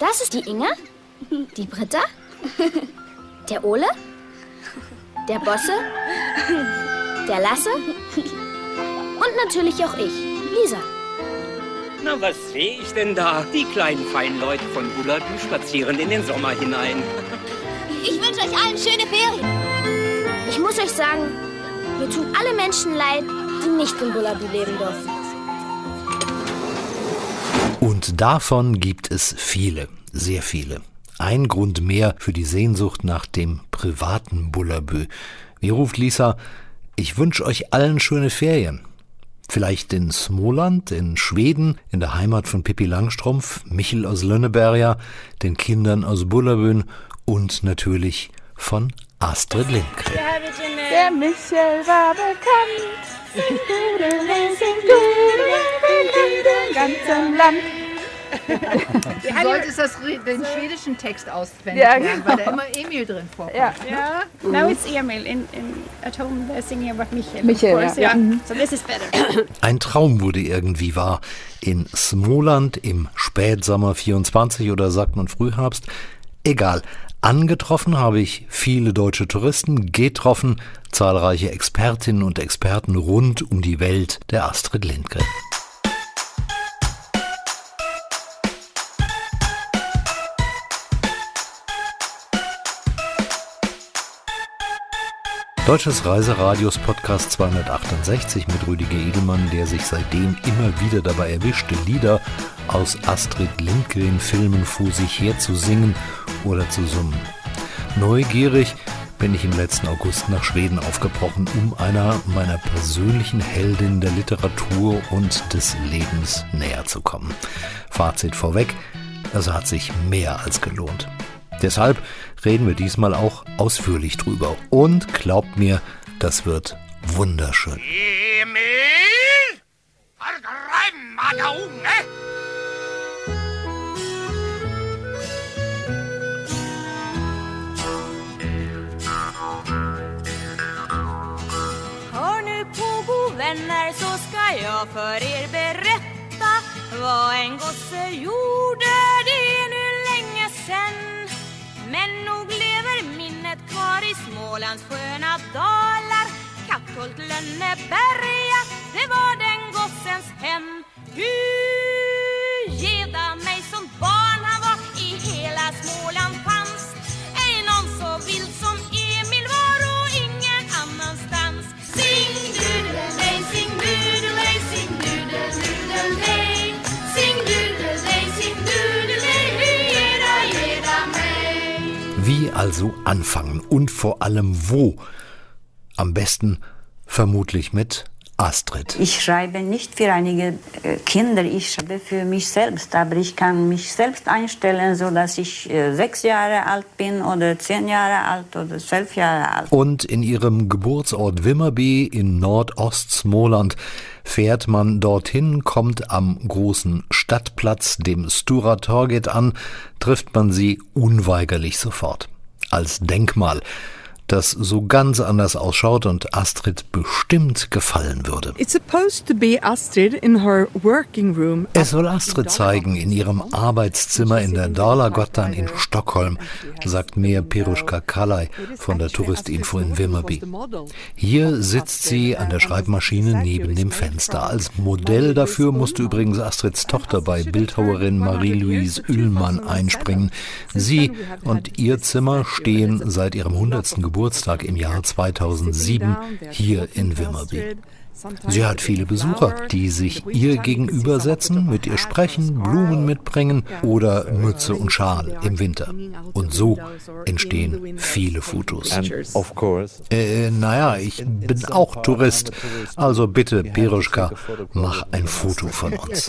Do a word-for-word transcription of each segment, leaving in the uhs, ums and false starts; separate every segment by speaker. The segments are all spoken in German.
Speaker 1: Das ist die Inge, die Britta, der Ole, der Bosse, der Lasse und natürlich auch ich, Lisa.
Speaker 2: Na, was sehe ich denn da? Die kleinen feinen Leute von Bullabü spazieren in den Sommer hinein.
Speaker 1: Ich wünsche euch allen schöne Ferien. Ich muss euch sagen, mir tun alle Menschen leid, die nicht in Bullabü leben dürfen.
Speaker 3: Und davon gibt es viele, sehr viele. Ein Grund mehr für die Sehnsucht nach dem privaten Bullabü. Wie ruft Lisa, ich wünsche euch allen schöne Ferien. Vielleicht in Småland, in Schweden, in der Heimat von Pippi Langstrumpf, Michel aus Lönneberga, den Kindern aus Bullabü und natürlich von Astrid Lindgren.
Speaker 4: Der Michel war bekannt, sing Dudel, sing Dudel, im ganzen Land.
Speaker 5: Du solltest das, den schwedischen Text auswendig
Speaker 4: ja,
Speaker 5: lernen,
Speaker 4: genau.
Speaker 5: weil da immer Emil drin vorkommt.
Speaker 4: Ja.
Speaker 6: Yeah.
Speaker 4: Mhm.
Speaker 6: Now it's Emil. In, in, at home they're singing about Michel.
Speaker 4: Michel,
Speaker 6: of course,
Speaker 4: ja.
Speaker 6: yeah.
Speaker 4: Mhm.
Speaker 6: So this is better.
Speaker 3: Ein Traum wurde irgendwie wahr. In Småland im Spätsommer vierundzwanzig oder sagt man Frühherbst. Egal. Angetroffen habe ich viele deutsche Touristen, getroffen zahlreiche Expertinnen und Experten rund um die Welt der Astrid Lindgren. Deutsches Reiseradios Podcast zweihundertachtundsechzig mit Rüdiger Edelmann, der sich seitdem immer wieder dabei erwischte, Lieder aus Astrid Lindgren Filmen vor sich her zu singen oder zu summen. Neugierig bin ich im letzten August nach Schweden aufgebrochen, um einer meiner persönlichen Heldinnen der Literatur und des Lebens näher zu kommen. Fazit vorweg, es hat sich mehr als gelohnt. Deshalb reden wir diesmal auch ausführlich drüber. Und glaubt mir, das wird wunderschön.
Speaker 7: Emil! Var grymma unge!
Speaker 8: Hör nu på, god vänner, så ska jag för er berätta vad en gosse gjorde, det är nu länge sen. Men nog lever minnet kvar i Smålands sköna dalar. Kattholt, Lönneberga, det var den gossens hem. Hur geda mig som barn han var, i hela Småland fanns ej någon så vild som Emil var och ingen annanstans. Sing doodle-day, sing doodle-day, sing doodle-doodle-day. Sing doodle-day, sing doodle-day, hur geda, geda mig.
Speaker 3: Wie also anfangen und vor allem wo? Am besten vermutlich mit Astrid.
Speaker 9: Ich schreibe nicht für einige Kinder, ich schreibe für mich selbst. Aber ich kann mich selbst einstellen, so dass ich sechs Jahre alt bin oder zehn Jahre alt oder zwölf Jahre alt.
Speaker 3: Und in ihrem Geburtsort Vimmerby in Nordost-Småland fährt man dorthin, kommt am großen Stadtplatz, dem Stora Torget, an, trifft man sie unweigerlich sofort. Als Denkmal, das so ganz anders ausschaut und Astrid bestimmt gefallen würde.
Speaker 4: It's supposed to be Astrid in her working room.
Speaker 3: Es soll Astrid zeigen in ihrem Arbeitszimmer in der Dala-Gottan in Stockholm, sagt mir Pirushka Kallai von der Touristinfo in Vimmerby. Hier sitzt sie an der Schreibmaschine neben dem Fenster. Als Modell dafür musste übrigens Astrids Tochter bei Bildhauerin Marie-Louise Ullmann einspringen. Sie und ihr Zimmer stehen seit ihrem hundertsten Geburtstag im Jahr zweitausendsieben hier in Vimmerby. Sie hat viele Besucher, die sich ihr gegenübersetzen, mit ihr sprechen, Blumen mitbringen oder Mütze und Schal im Winter. Und so entstehen viele Fotos. Äh, naja, ich bin auch Tourist, also bitte, Pirushka, mach ein Foto von uns.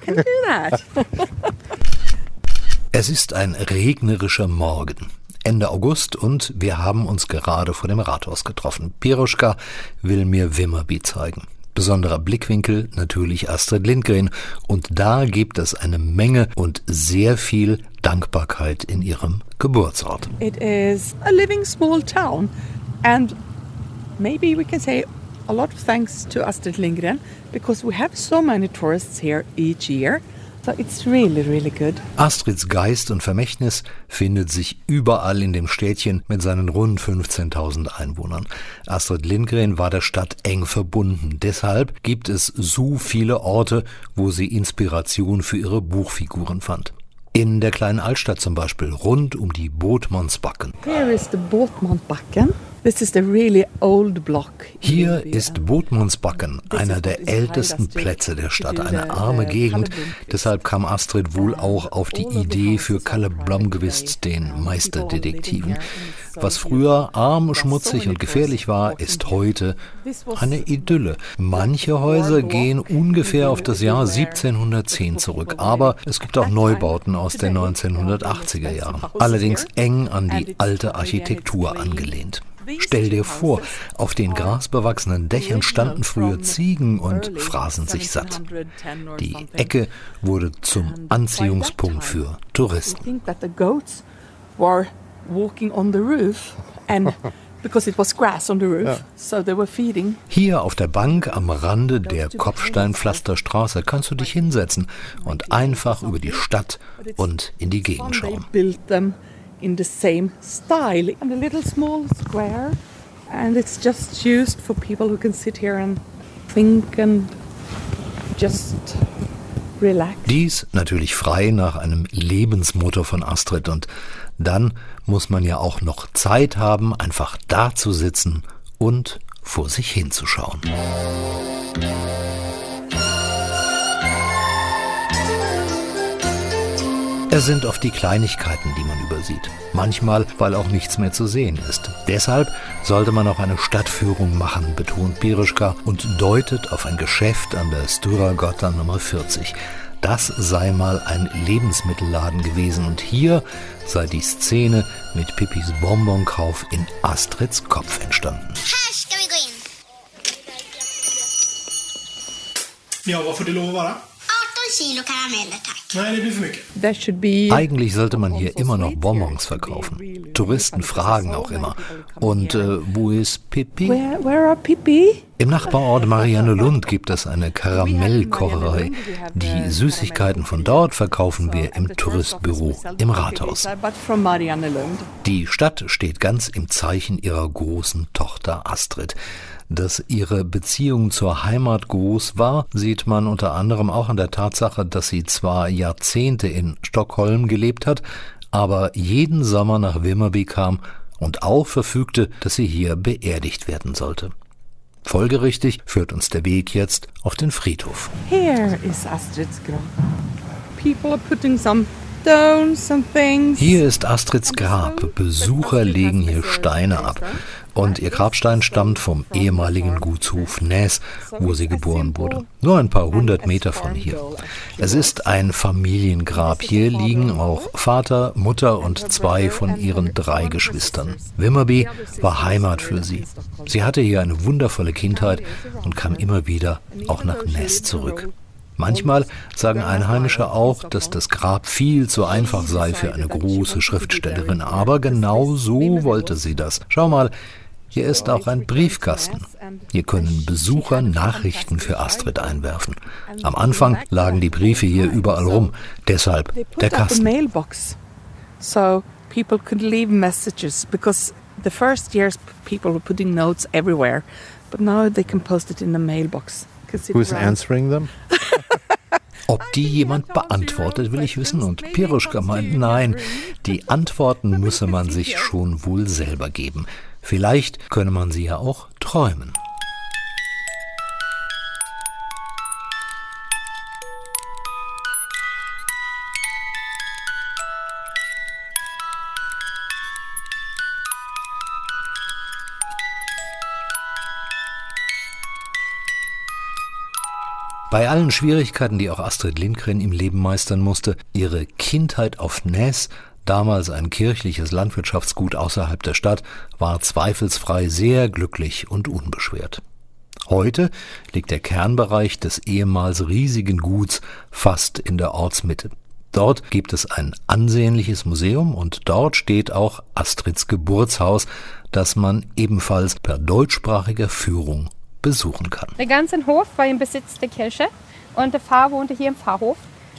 Speaker 3: Es ist ein regnerischer Morgen. Ende August und wir haben uns gerade vor dem Rathaus getroffen. Pirushka will mir Vimmerby zeigen. Besonderer Blickwinkel natürlich Astrid Lindgren und da gibt es eine Menge und sehr viel Dankbarkeit in ihrem Geburtsort.
Speaker 4: It is a living small town and maybe we can say a lot of thanks to Astrid Lindgren because we have so many tourists here each year So it's really, really good.
Speaker 3: Astrids Geist und Vermächtnis findet sich überall in dem Städtchen mit seinen rund fünfzehntausend Einwohnern. Astrid Lindgren war der Stadt eng verbunden. Deshalb gibt es so viele Orte, wo sie Inspiration für ihre Buchfiguren fand. In der kleinen Altstadt zum Beispiel, rund um die Båtmansbacken.
Speaker 4: Here is the Båtmansbacken. This is the really old block.
Speaker 3: Hier ist Båtmansbacken, einer der ältesten Plätze der Stadt, eine arme Gegend. Deshalb kam Astrid wohl auch auf die Idee für Kalle Blomqvist, den Meisterdetektiven. Was früher arm, schmutzig und gefährlich war, ist heute eine Idylle. Manche Häuser gehen ungefähr auf das Jahr siebzehnhundertzehn zurück, aber es gibt auch Neubauten aus den neunzehnhundertachtziger Jahren, allerdings eng an die alte Architektur angelehnt. Stell dir vor, auf den grasbewachsenen Dächern standen früher Ziegen und fraßen sich satt. Die Ecke wurde zum Anziehungspunkt für Touristen. Hier auf der Bank am Rande der Kopfsteinpflasterstraße kannst du dich hinsetzen und einfach über die Stadt und in die Gegend schauen.
Speaker 4: In the same style, and a little small square, and it's just used for people who can sit here and think and just relax.
Speaker 3: Dies natürlich frei nach einem Lebensmotto von Astrid, und dann muss man ja auch noch Zeit haben, einfach da zu sitzen und vor sich hinzuschauen. Es sind oft die Kleinigkeiten, die man übersieht. Manchmal, weil auch nichts mehr zu sehen ist. Deshalb sollte man auch eine Stadtführung machen, betont Piroschka und deutet auf ein Geschäft an der Stora Gatan Nummer vierzig. Das sei mal ein Lebensmittelladen gewesen und hier sei die Szene mit Pippis Bonbonkauf in Astrids Kopf entstanden.
Speaker 10: Här ska vi gå in.
Speaker 11: Ja, vad får det lov att vara?
Speaker 10: arton Kilo Karameller, tack.
Speaker 11: Nein, det blir für mich.
Speaker 4: There should be
Speaker 3: Eigentlich sollte man hier immer noch Bonbons verkaufen. Touristen fragen auch immer. Und äh, wo ist Pippi?
Speaker 4: Where, where are Pippi?
Speaker 3: Im Nachbarort Mariannelund gibt es eine Karamellkocherei. Die Süßigkeiten von dort verkaufen wir im Touristbüro im Rathaus. Die Stadt steht ganz im Zeichen ihrer großen Tochter Astrid. Dass ihre Beziehung zur Heimat groß war, sieht man unter anderem auch an der Tatsache, dass sie zwar Jahrzehnte in Stockholm gelebt hat, aber jeden Sommer nach Vimmerby kam und auch verfügte, dass sie hier beerdigt werden sollte. Folgerichtig führt uns der Weg jetzt auf den Friedhof.
Speaker 4: Here is Astrid's Grab. People are putting some stones, some things.
Speaker 3: Hier ist Astrids Grab. Besucher legen hier Steine ab. Und ihr Grabstein stammt vom ehemaligen Gutshof Näs, wo sie geboren wurde. Nur ein paar hundert Meter von hier. Es ist ein Familiengrab. Hier liegen auch Vater, Mutter und zwei von ihren drei Geschwistern. Vimmerby war Heimat für sie. Sie hatte hier eine wundervolle Kindheit und kam immer wieder auch nach Näs zurück. Manchmal sagen Einheimische auch, dass das Grab viel zu einfach sei für eine große Schriftstellerin. Aber genau so wollte sie das. Schau mal, hier ist auch ein Briefkasten. Hier können Besucher Nachrichten für Astrid einwerfen. Am Anfang lagen die Briefe hier überall rum. Deshalb der Kasten.
Speaker 4: So people could leave messages because the first years people were putting notes everywhere, but now they can post it in the mailbox.
Speaker 12: Who's answering them?
Speaker 3: Ob die jemand beantwortet, will ich wissen. Und Piroschka meint, nein, die Antworten müsse man sich schon wohl selber geben. Vielleicht könne man sie ja auch träumen. Bei allen Schwierigkeiten, die auch Astrid Lindgren im Leben meistern musste, ihre Kindheit auf Näs, damals ein kirchliches Landwirtschaftsgut außerhalb der Stadt, war zweifelsfrei sehr glücklich und unbeschwert. Heute liegt der Kernbereich des ehemals riesigen Guts fast in der Ortsmitte. Dort gibt es ein ansehnliches Museum und dort steht auch Astrids Geburtshaus, das man ebenfalls per deutschsprachiger Führung besuchen kann.
Speaker 6: Der ganze Hof war im Besitz der Kirche und der Pfarrer wohnte hier im Pfarrhof.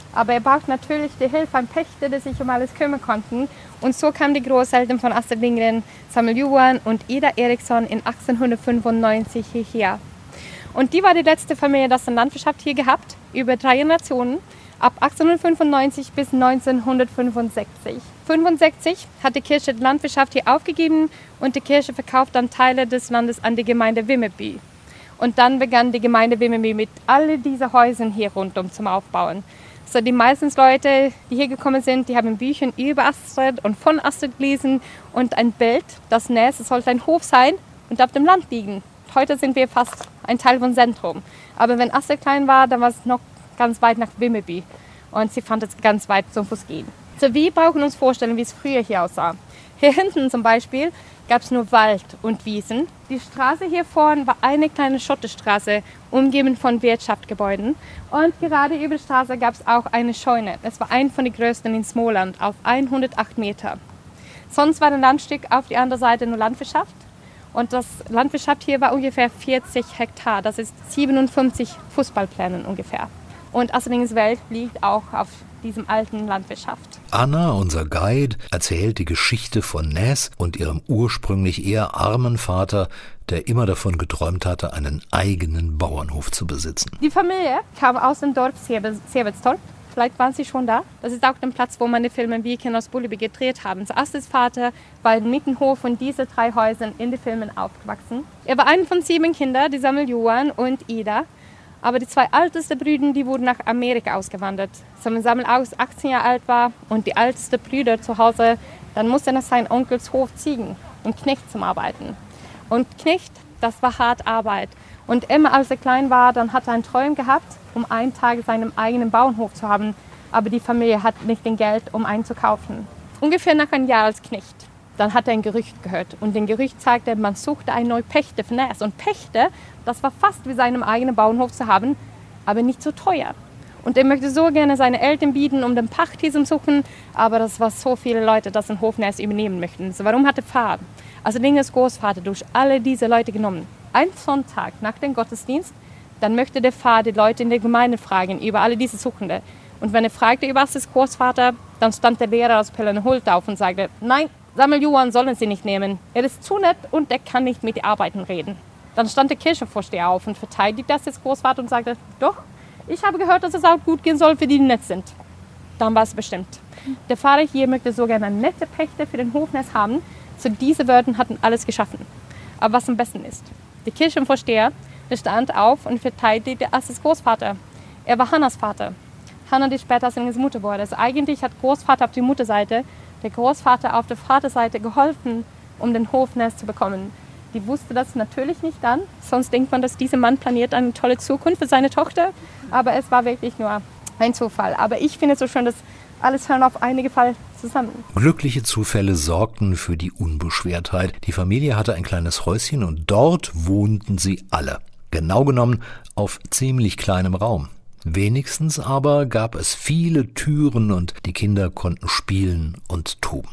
Speaker 13: Aber er braucht natürlich die Hilfe an Pächter, die sich um alles kümmern konnten. Und so kamen die Großeltern von Astrid Lindgren, Samuel Johan und Ida Eriksson in achtzehnhundertfünfundneunzig hierher. Und die war die letzte Familie, die eine Landwirtschaft hier gehabt, über drei Generationen, ab achtzehnhundertfünfundneunzig bis neunzehnhundertfünfundsechzig. neunzehnhundertfünfundsechzig hat die Kirche die Landwirtschaft hier aufgegeben und die Kirche verkauft dann Teile des Landes an die Gemeinde Vimmerby. Und dann begann die Gemeinde Vimmerby mit all diesen Häusern hier rundum zum Aufbauen. So die meisten Leute, die hier gekommen sind, die haben Bücher über Astrid und von Astrid gelesen und ein Bild, das Näs, es sollte ein Hof sein und auf dem Land liegen. Heute sind wir fast ein Teil vom Zentrum. Aber wenn Astrid klein war, dann war es noch ganz weit nach Vimmerby und sie fand es ganz weit zum Fuß gehen. So wir brauchen uns vorstellen, wie es früher hier aussah. Hier hinten zum Beispiel gab es nur Wald und Wiesen. Die Straße hier vorne war eine kleine Schotterstraße, umgeben von Wirtschaftsgebäuden. Und gerade über die Straße gab es auch eine Scheune. Es war eine von den größten in Småland, auf hundertacht Meter. Sonst war ein Landstück auf der anderen Seite nur Landwirtschaft. Und das Landwirtschaft hier war ungefähr vierzig Hektar. Das ist siebenundfünfzig Fußballplänen ungefähr. Und Astrid Lindgrens Welt liegt auch auf diesem alten Landwirtschaft.
Speaker 3: Anna, unser Guide, erzählt die Geschichte von Näs und ihrem ursprünglich eher armen Vater, der immer davon geträumt hatte, einen eigenen Bauernhof zu besitzen.
Speaker 13: Die Familie kam aus dem Dorf Sevedstorp. Vielleicht waren sie schon da. Das ist auch der Platz, wo man die Filme Wir kennen aus Bullerby gedreht haben. So Astrids Vater war im Mittenhof von diesen drei Häusern in den Filmen aufgewachsen. Er war einer von sieben Kindern, die Samuel Johan und Ida. Aber die zwei ältesten Brüder, die wurden nach Amerika ausgewandert. So, wenn Samuel August achtzehn Jahre alt war und die ältesten Brüder zu Hause, dann musste er nach seinem Onkels Hof ziehen und Knecht zum Arbeiten. Und Knecht, das war hart Arbeit. Und immer als er klein war, dann hat er einen Traum gehabt, um einen Tag seinen eigenen Bauernhof zu haben. Aber die Familie hat nicht den Geld, um einen zu kaufen. Ungefähr nach einem Jahr als Knecht. Dann hat er ein Gerücht gehört. Und den Gerücht sagte, man suchte einen neuen Pächter für Näs. Und Pächter, das war fast wie seinen eigenen Bauernhof zu haben, aber nicht so teuer. Und er möchte so gerne seine Eltern bieten, um den Pacht hier zu suchen. Aber das war so viele Leute, die den Hof Näs übernehmen möchten. So, warum hat der Vater, also Lindgrens Großvater, durch alle diese Leute genommen? Ein Sonntag nach dem Gottesdienst, dann möchte der Vater die Leute in der Gemeinde fragen über alle diese Suchende. Und wenn er fragte über Astrids Großvater, dann stand der Lehrer aus Pellenhult auf und sagte, nein, Samuel Johan sollen sie nicht nehmen. Er ist zu nett und er kann nicht mit den Arbeitern reden. Dann stand der Kirchenvorsteher auf und verteidigte Astrids Großvater und sagte, doch, ich habe gehört, dass es auch gut gehen soll, für die, die nett sind. Dann war es bestimmt. Der Vater hier möchte so gerne einen netten Pächter für den Hof Näs haben. So diese Wörter hatten alles geschaffen. Aber was am besten ist, der Kirchenvorsteher der stand auf und verteidigte Astrids Großvater. Er war Hannas Vater. Hanna, die später Astrid Lindgrens Mutter wurde. Also eigentlich hat Großvater auf der Mutterseite der Großvater auf der Vaterseite geholfen, um den Hof Näs zu bekommen. Die wusste das natürlich nicht dann. Sonst denkt man, dass dieser Mann planiert eine tolle Zukunft für seine Tochter. Aber es war wirklich nur ein Zufall. Aber ich finde es so schön, dass alles hören auf einige Fall zusammen.
Speaker 3: Glückliche Zufälle sorgten für die Unbeschwertheit. Die Familie hatte ein kleines Häuschen und dort wohnten sie alle. Genau genommen auf ziemlich kleinem Raum. Wenigstens aber gab es viele Türen und die Kinder konnten spielen und toben.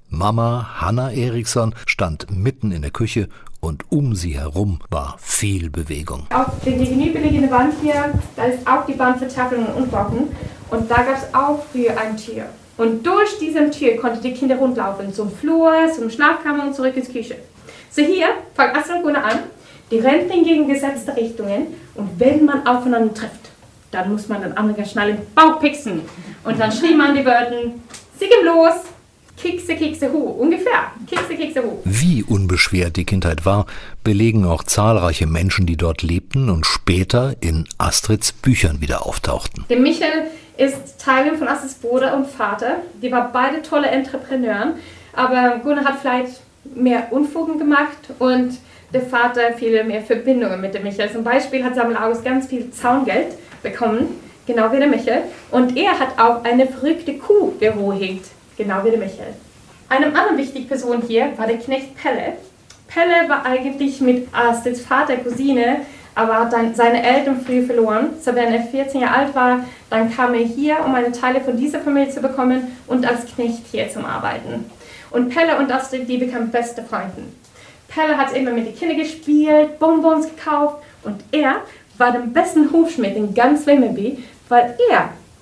Speaker 3: Mama Hanna Eriksson stand mitten in der Küche und um sie herum war viel Bewegung.
Speaker 13: Auf der gegenüberliegenden Wand hier, da ist auch die Wand für Tafeln und Blocken und da gab es auch früher eine Tür. Und durch diese Tür konnten die Kinder rundlaufen, zum Flur, zum Schlafkammer und zurück ins Küche. So hier fangen Astrid und Gunnar an, die rennen in gegengesetzte Richtungen und wenn man aufeinander trifft, dann muss man den anderen schnell im Bauch pixen. Und dann schrie man die Wörter, sieg ihm los, Kekse, Kekse, hu, ungefähr, Kekse, Kekse, hu.
Speaker 3: Wie unbeschwert die Kindheit war, belegen auch zahlreiche Menschen, die dort lebten und später in Astrids Büchern wieder auftauchten.
Speaker 13: Der Michael ist Teil von Astrids Bruder und Vater. Die waren beide tolle Entrepreneuren, aber Gunnar hat vielleicht mehr Unfugen gemacht und der Vater viele mehr Verbindungen mit dem Michael. Zum Beispiel hat Samuel August ganz viel Zaungeld bekommen, genau wie der Michael. Und er hat auch eine verrückte Kuh geholt, genau wie der Michael. Eine andere wichtige Person hier war der Knecht Pelle. Pelle war eigentlich mit Astrids Vater Cousine, aber hat dann seine Eltern früh verloren. So wenn er vierzehn Jahre alt war, dann kam er hier, um eine Teile von dieser Familie zu bekommen und als Knecht hier zum Arbeiten. Und Pelle und Astrid, die bekamen beste Freunde. Pelle hat immer mit den Kindern gespielt, Bonbons gekauft und er war der beste Hufschmied in ganz Vimmerby, weil er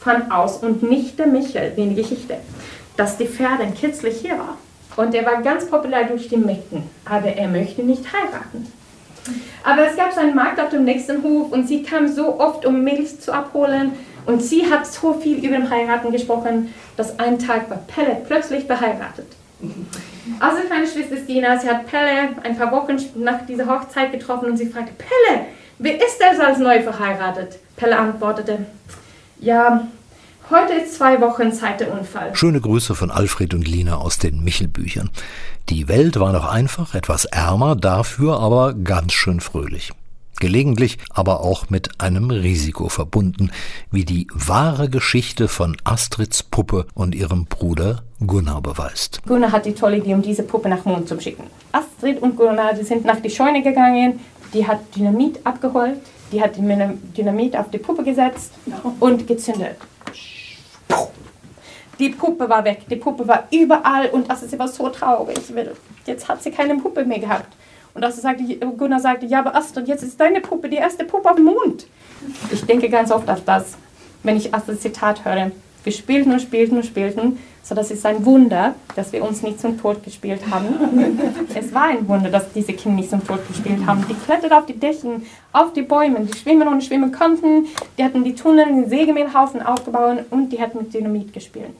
Speaker 13: fand aus, und nicht der Michel, wie in der Geschichte, dass die Pferde kitzlig hier war. Und er war ganz populär durch die Mägden, aber er möchte nicht heiraten. Aber es gab so einen Markt auf dem nächsten Hof und sie kam so oft, um Milch zu abholen. Und sie hat so viel über den Heiraten gesprochen, dass einen Tag war Pelle plötzlich verheiratet. Also kleine Schwester Stina, sie hat Pelle ein paar Wochen nach dieser Hochzeit getroffen und sie fragte, Pelle, wer ist das als neu verheiratet? Pelle antwortete, ja, heute ist zwei Wochen seit der Unfall.
Speaker 3: Schöne Grüße von Alfred und Lina aus den Michel-Büchern. Die Welt war noch einfach, etwas ärmer, dafür aber ganz schön fröhlich. Gelegentlich aber auch mit einem Risiko verbunden, wie die wahre Geschichte von Astrids Puppe und ihrem Bruder Gunnar beweist.
Speaker 13: Gunnar hat die tolle Idee, um diese Puppe nach Mond zu schicken. Astrid und Gunnar, die sind nach die Scheune gegangen, die hat Dynamit abgeholt, die hat Dynamit auf die Puppe gesetzt und gezündet. Die Puppe war weg, die Puppe war überall und also sie war so traurig. Jetzt hat sie keine Puppe mehr gehabt. Und also sagte, Gunnar sagte, ja, aber Astrid, jetzt ist deine Puppe die erste Puppe auf dem Mond. Ich denke ganz oft auf das, wenn ich Astrids Zitat höre. Wir spielten und spielten und spielten, so das ist ein Wunder, dass wir uns nicht zum Tod gespielt haben. Es war ein Wunder, dass diese Kinder nicht zum Tod gespielt haben. Die kletterten auf die Dächen, auf die Bäume, die schwimmen und schwimmen konnten. Die hatten die Tunnel, den Sägemehlhaufen aufgebaut und die hatten mit Dynamit gespielt.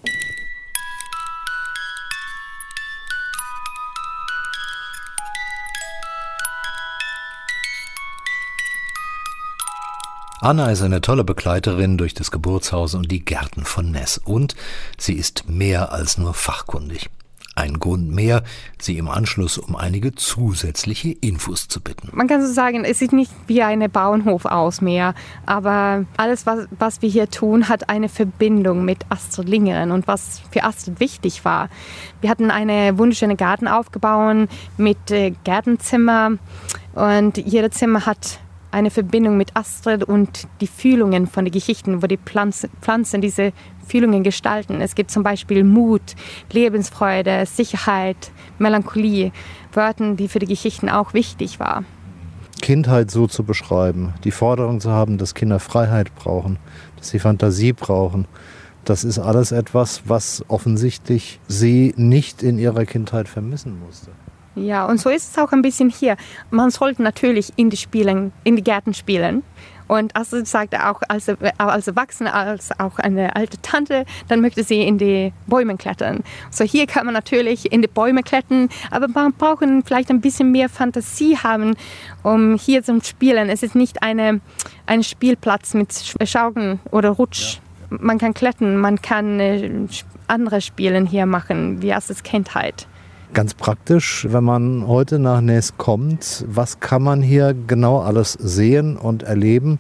Speaker 3: Anna ist eine tolle Begleiterin durch das Geburtshaus und die Gärten von Ness. Und sie ist mehr als nur fachkundig. Ein Grund mehr, sie im Anschluss um einige zusätzliche Infos zu bitten.
Speaker 13: Man kann so sagen, es sieht nicht wie ein Bauernhof aus mehr, aber alles, was, was wir hier tun, hat eine Verbindung mit Astrid Lindgren und was für Astrid wichtig war. Wir hatten eine wunderschöne Garten aufgebaut mit äh, Gärtenzimmer und jedes Zimmer hat eine Verbindung mit Astrid und die Fühlungen von den Geschichten, wo die Pflanzen, Pflanzen diese Fühlungen gestalten. Es gibt zum Beispiel Mut, Lebensfreude, Sicherheit, Melancholie, Wörter, die für die Geschichten auch wichtig waren.
Speaker 12: Kindheit so zu beschreiben, die Forderung zu haben, dass Kinder Freiheit brauchen, dass sie Fantasie brauchen, das ist alles etwas, was offensichtlich sie nicht in ihrer Kindheit vermissen musste.
Speaker 13: Ja, und so ist es auch ein bisschen hier. Man sollte natürlich in die Spielen, in die Gärten spielen. Und Astrid sagte auch, als, als Erwachsene, als auch eine alte Tante, dann möchte sie in die Bäume klettern. So hier kann man natürlich in die Bäume klettern, aber man braucht vielleicht ein bisschen mehr Fantasie haben, um hier zu spielen. Es ist nicht eine, ein Spielplatz mit Schaukeln oder Rutsch. Ja. Man kann klettern, man kann äh, andere Spiele hier machen, wie Astrids Kindheit.
Speaker 12: Ganz praktisch, wenn man heute nach Ness kommt, was kann man hier genau alles sehen und erleben?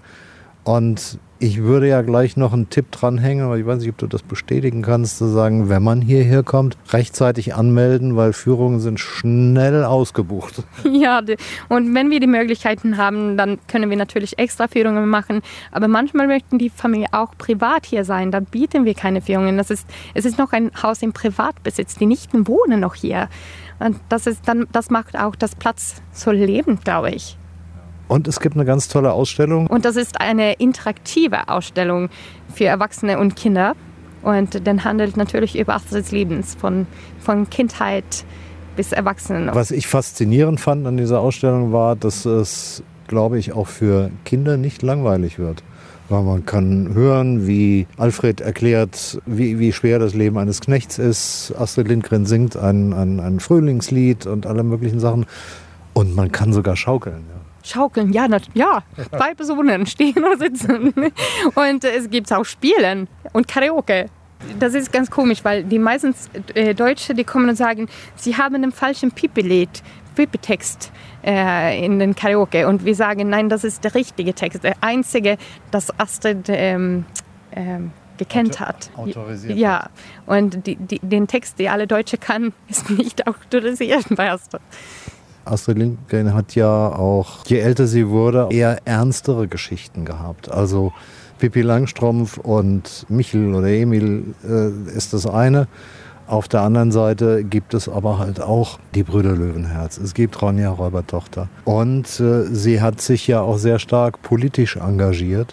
Speaker 12: Und ich würde ja gleich noch einen Tipp dranhängen, aber ich weiß nicht, ob du das bestätigen kannst, zu sagen, wenn man hierher kommt, rechtzeitig anmelden, weil Führungen sind schnell ausgebucht.
Speaker 13: Ja, und wenn wir die Möglichkeiten haben, dann können wir natürlich extra Führungen machen. Aber manchmal möchten die Familie auch privat hier sein, dann bieten wir keine Führungen. Das ist, es ist noch ein Haus im Privatbesitz, die Nichten wohnen noch hier. Und das, ist dann, das macht auch das Platz so lebend, glaube ich.
Speaker 12: Und es gibt eine ganz tolle Ausstellung.
Speaker 13: Und das ist eine interaktive Ausstellung für Erwachsene und Kinder. Und dann handelt natürlich über Astrids Lebens, von, von Kindheit bis Erwachsenen.
Speaker 12: Was ich faszinierend fand an dieser Ausstellung war, dass es, glaube ich, auch für Kinder nicht langweilig wird. Weil man kann hören, wie Alfred erklärt, wie, wie schwer das Leben eines Knechts ist. Astrid Lindgren singt ein, ein, ein Frühlingslied und alle möglichen Sachen. Und man kann sogar schaukeln. Ja.
Speaker 13: Schaukeln, ja, ja, zwei Personen stehen oder sitzen. Und es gibt auch Spielen und Karaoke. Das ist ganz komisch, weil die meisten äh, Deutsche, die kommen und sagen, sie haben den falschen Pipi-Lied, Pipi-Text äh, in den Karaoke. Und wir sagen, nein, das ist der richtige Text, der einzige, das Astrid ähm, ähm, gekannt hat.
Speaker 12: Autorisiert.
Speaker 13: Ja, und die, die, den Text, den alle Deutsche kann, ist nicht autorisiert bei Astrid.
Speaker 12: Astrid Lindgren hat ja auch, je älter sie wurde, eher ernstere Geschichten gehabt. Also Pippi Langstrumpf und Michel oder Emil äh, ist das eine. Auf der anderen Seite gibt es aber halt auch die Brüder Löwenherz. Es gibt Ronja Räubertochter. Und äh, sie hat sich ja auch sehr stark politisch engagiert.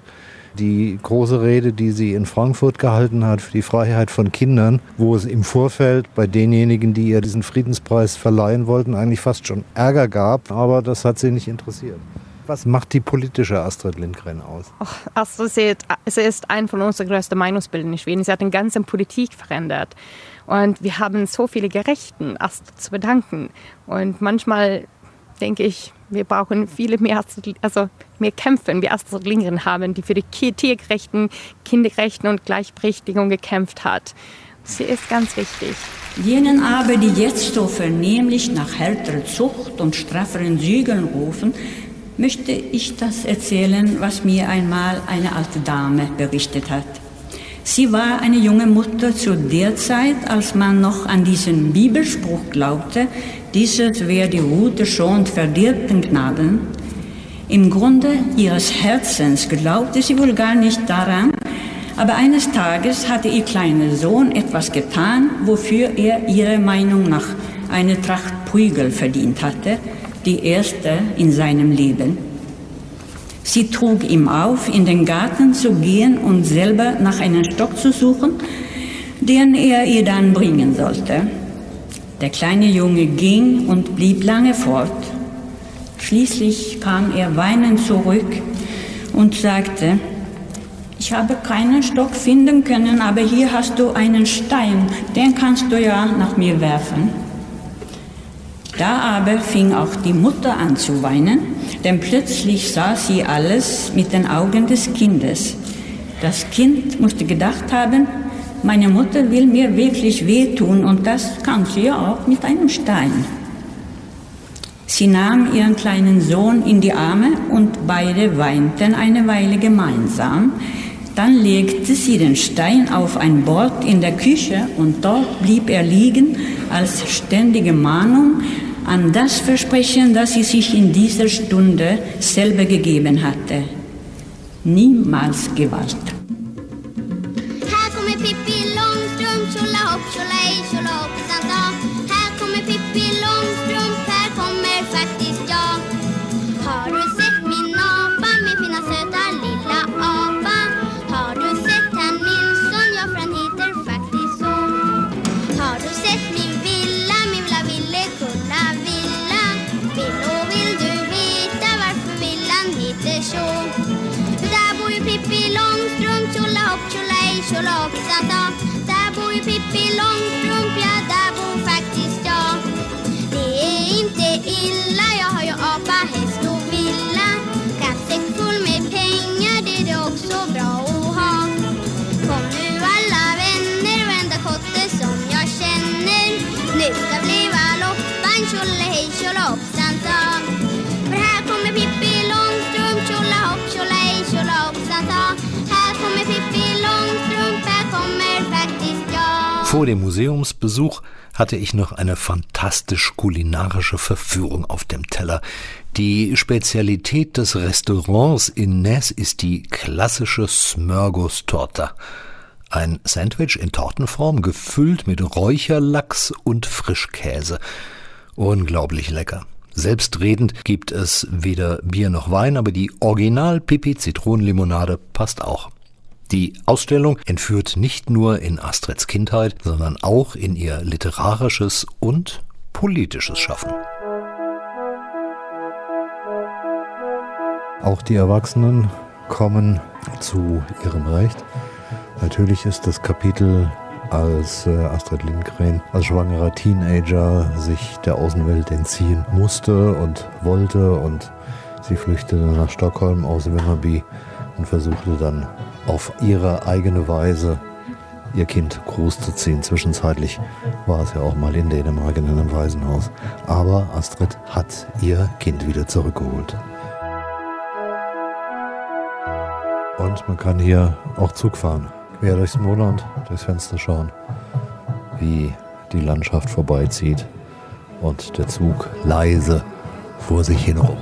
Speaker 12: die große Rede, die sie in Frankfurt gehalten hat für die Freiheit von Kindern, wo es im Vorfeld bei denjenigen, die ihr diesen Friedenspreis verleihen wollten, eigentlich fast schon Ärger gab, aber das hat sie nicht interessiert. Was macht die politische Astrid Lindgren aus?
Speaker 13: Ach, Astrid, sie ist ein von unseren größten Meinungsbildern in Schweden. Sie hat die ganze Politik verändert. Und wir haben so viele Gerechten Astrid zu bedanken. Und manchmal denke ich, wir brauchen viele mehr, also mehr Kämpfe, wie Astrid Lindgren haben, die für die tiergerechten, kindergerechten und Gleichberechtigung gekämpft hat. Sie ist ganz wichtig.
Speaker 9: Jenen aber, die jetzt so vernehmlich nach härterer Zucht und strafferen Zügeln rufen, möchte ich das erzählen, was mir einmal eine alte Dame berichtet hat. Sie war eine junge Mutter zu der Zeit, als man noch an diesen Bibelspruch glaubte, dieses wer die Rute schont, verdirbt den Knaben. Im Grunde ihres Herzens glaubte sie wohl gar nicht daran, aber eines Tages hatte ihr kleiner Sohn etwas getan, wofür er ihrer Meinung nach eine Tracht Prügel verdient hatte, die erste in seinem Leben. Sie trug ihm auf, in den Garten zu gehen und selber nach einem Stock zu suchen, den er ihr dann bringen sollte. Der kleine Junge ging und blieb lange fort. Schließlich kam er weinend zurück und sagte: Ich habe keinen Stock finden können, aber hier hast du einen Stein, den kannst du ja nach mir werfen. Da aber fing auch die Mutter an zu weinen, denn plötzlich sah sie alles mit den Augen des Kindes. Das Kind musste gedacht haben, meine Mutter will mir wirklich wehtun und das kann sie ja auch mit einem Stein. Sie nahm ihren kleinen Sohn in die Arme und beide weinten eine Weile gemeinsam. Dann legte sie den Stein auf ein Bord in der Küche und dort blieb er liegen als ständige Mahnung an das Versprechen, das sie sich in dieser Stunde selber gegeben hatte. Niemals Gewalt.
Speaker 10: Här kommer Pippi Långstrump, tjolahopp, tjolahej, tjolahoppsan sa. Här kommer Pippi Långstrump, här kommer faktiskt jag. Har du sett min apa, min fina söta lilla apa? Har du sett herr Nilsson, ja för han heter faktiskt så. Har du sett min villa, min lilla villekulla villa? Vill och vill du veta varför villan heter så? För där bor ju Pippi Långstrump, tjolahopp, tjolahej, tjolahoppsan sa. Där bor ju Pippi Långstrump, ja där bor faktiskt jag. Det är inte illa, jag har ju apa, häst och villa. Kappsäck full med pengar, det är det också bra att ha. Kom nu alla vänner, varenda kotte som jag känner. Nu ska vi leva loppan, tjolahej, tjolahoppsan sa. För här kommer Pippi Långstrump, tjolahopp, tjolahej, tjolahoppsan sa. Här kommer Pippi Långstrump, här kommer faktiskt jag.
Speaker 3: Vor dem Museumsbesuch hatte ich noch eine fantastisch kulinarische Verführung auf dem Teller. Die Spezialität des Restaurants in Näs ist die klassische Smörgåstårta. Ein Sandwich in Tortenform, gefüllt mit Räucherlachs und Frischkäse. Unglaublich lecker. Selbstredend gibt es weder Bier noch Wein, aber die Original-Pippi-Zitronenlimonade passt auch. Die Ausstellung entführt nicht nur in Astrids Kindheit, sondern auch in ihr literarisches und politisches Schaffen.
Speaker 12: Auch die Erwachsenen kommen zu ihrem Recht. Natürlich ist das Kapitel, als äh, Astrid Lindgren als schwangerer Teenager sich der Außenwelt entziehen musste und wollte, und sie flüchtete nach Stockholm aus Vimmerby und versuchte dann auf ihre eigene Weise ihr Kind großzuziehen. Zwischenzeitlich war es ja auch mal in Dänemark in einem Waisenhaus. Aber Astrid hat ihr Kind wieder zurückgeholt. Und man kann hier auch Zug fahren. Quer durchs Småland, durchs Fenster schauen, wie die Landschaft vorbeizieht und der Zug leise vor sich hin rum.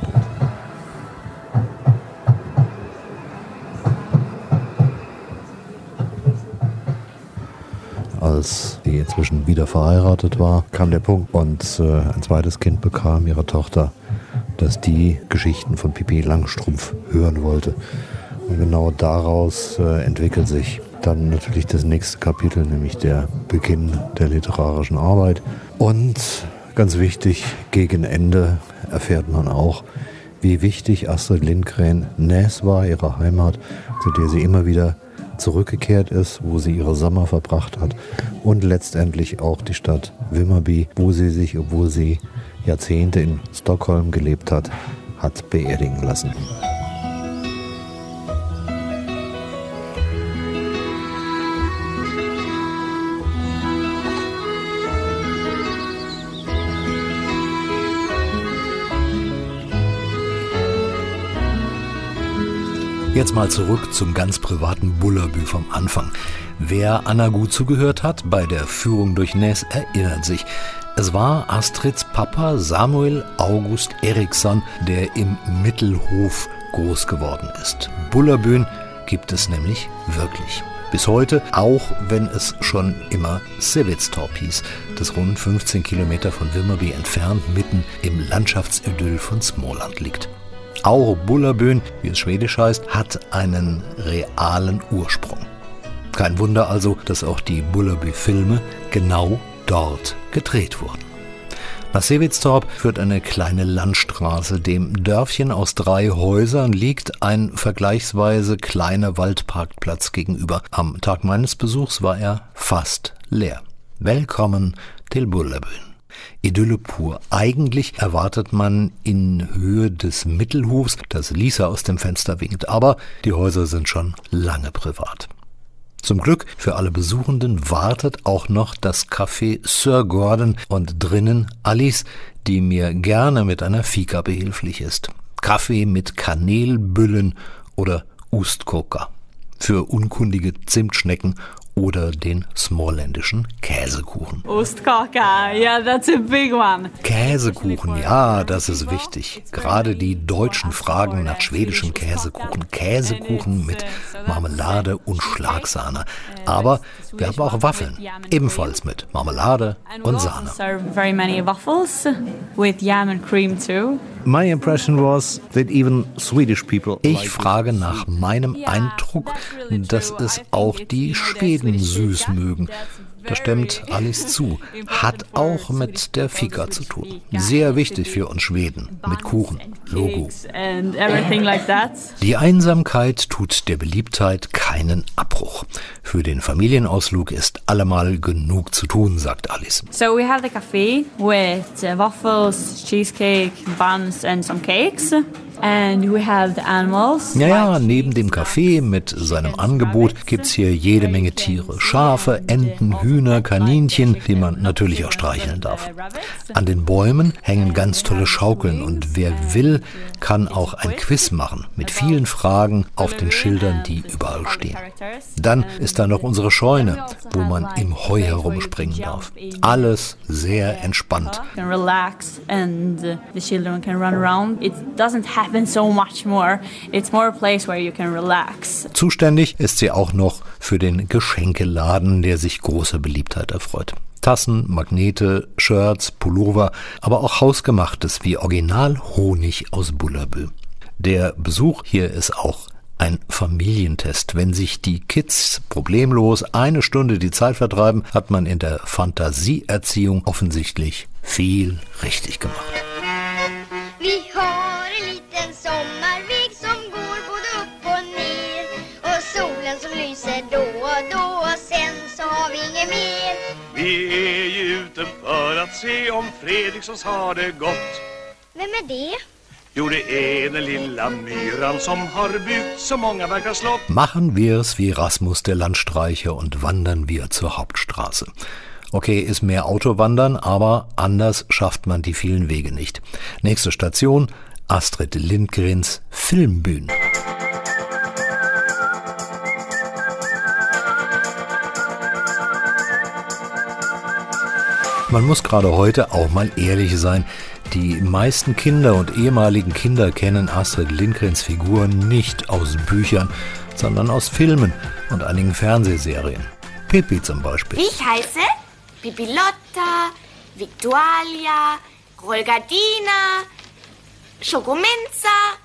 Speaker 12: Als sie inzwischen wieder verheiratet war, kam der Punkt und äh, ein zweites Kind bekam, ihre Tochter, dass die Geschichten von Pippi Langstrumpf hören wollte. Und genau daraus äh, entwickelt sich dann natürlich das nächste Kapitel, nämlich der Beginn der literarischen Arbeit. Und ganz wichtig, gegen Ende erfährt man auch, wie wichtig Astrid Lindgren Näs war, ihre Heimat, zu der sie immer wieder zurückgekehrt ist, wo sie ihre Sommer verbracht hat, und letztendlich auch die Stadt Vimmerby, wo sie sich, obwohl sie Jahrzehnte in Stockholm gelebt hat, hat beerdigen lassen.
Speaker 3: Jetzt mal zurück zum ganz privaten Bullerbü vom Anfang. Wer Anna gut zugehört hat bei der Führung durch Näs, erinnert sich. Es war Astrids Papa Samuel August Eriksson, der im Mittelhof groß geworden ist. Bullerbün gibt es nämlich wirklich. Bis heute, auch wenn es schon immer Sevetstorp hieß, das rund fünfzehn Kilometer von Vimmerby entfernt mitten im Landschaftsidyll von Småland liegt. Auch Bullerbyn, wie es schwedisch heißt, hat einen realen Ursprung. Kein Wunder also, dass auch die Bullerby-Filme genau dort gedreht wurden. Nach Sevetstorp führt eine kleine Landstraße. Dem Dörfchen aus drei Häusern liegt ein vergleichsweise kleiner Waldparkplatz gegenüber. Am Tag meines Besuchs war er fast leer. Willkommen til Bullerbyn. Idylle pur. Eigentlich erwartet man in Höhe des Mittelhofs, dass Lisa aus dem Fenster winkt, aber die Häuser sind schon lange privat. Zum Glück für alle Besuchenden wartet auch noch das Café Sir Gordon und drinnen Alice, die mir gerne mit einer Fika behilflich ist. Kaffee mit Kanelbüllen oder Ustkoka. Für unkundige Zimtschnecken oder den småländischen Käsekuchen.
Speaker 14: Ostkaka, yeah, that's a big one.
Speaker 3: Käsekuchen, ja, das ist wichtig. Gerade die Deutschen fragen nach schwedischem Käsekuchen. Käsekuchen mit Marmelade und Schlagsahne. Aber wir haben auch Waffeln, ebenfalls mit Marmelade und Sahne.
Speaker 14: Very many waffles with jam and cream too.
Speaker 12: My impression was that even Swedish people.
Speaker 3: Ich frage nach meinem Eindruck, dass es auch die Schweden süß mögen. Da stimmt Alice zu. Hat auch mit der Fika zu tun. Sehr wichtig für uns Schweden. Mit Kuchen, Logo. Die Einsamkeit tut der Beliebtheit keinen Abbruch. Für den Familienausflug ist allemal genug zu tun, sagt Alice.
Speaker 14: So we have the cafe with uh, waffles, cheesecake, buns and some cakes. And we have the animals.
Speaker 3: Ja, ja, neben dem Café mit seinem Angebot gibt's hier jede Menge Tiere. Schafe, Enten, Hühner, Kaninchen, die man natürlich auch streicheln darf. An den Bäumen hängen ganz tolle Schaukeln und wer will, kann auch ein Quiz machen mit vielen Fragen auf den Schildern, die überall stehen. Dann ist da noch unsere Scheune, wo man im Heu herumspringen darf. Alles sehr entspannt.
Speaker 14: So much more. It's more a place where you can relax.
Speaker 3: Zuständig ist sie auch noch für den Geschenkeladen, der sich großer Beliebtheit erfreut. Tassen, Magnete, Shirts, Pullover, aber auch Hausgemachtes wie Original Honig aus Bullerbü. Der Besuch hier ist auch ein Familientest. Wenn sich die Kids problemlos eine Stunde die Zeit vertreiben, hat man in der Fantasieerziehung offensichtlich viel richtig gemacht.
Speaker 10: Vi har en liten sommarväg som går både upp och ner och solen som lyser då och då och sen så har vi inget mer.
Speaker 7: Vi är ju ute för att se om Fredrikssons har det gott.
Speaker 10: Vem är det?
Speaker 7: Jo, det är den lilla myran som har byggt så många verkar slott.
Speaker 3: Machen wir's wie Rasmus der Landstreicher und wandern wir zur Hauptstraße. Okay, ist mehr Autowandern, aber anders schafft man die vielen Wege nicht. Nächste Station, Astrid Lindgrens Filmbühne. Man muss gerade heute auch mal ehrlich sein. Die meisten Kinder und ehemaligen Kinder kennen Astrid Lindgrens Figuren nicht aus Büchern, sondern aus Filmen und einigen Fernsehserien. Pippi zum Beispiel.
Speaker 15: Ich heiße Pippilotta, Victualia, Rolgadina, Schokomenza,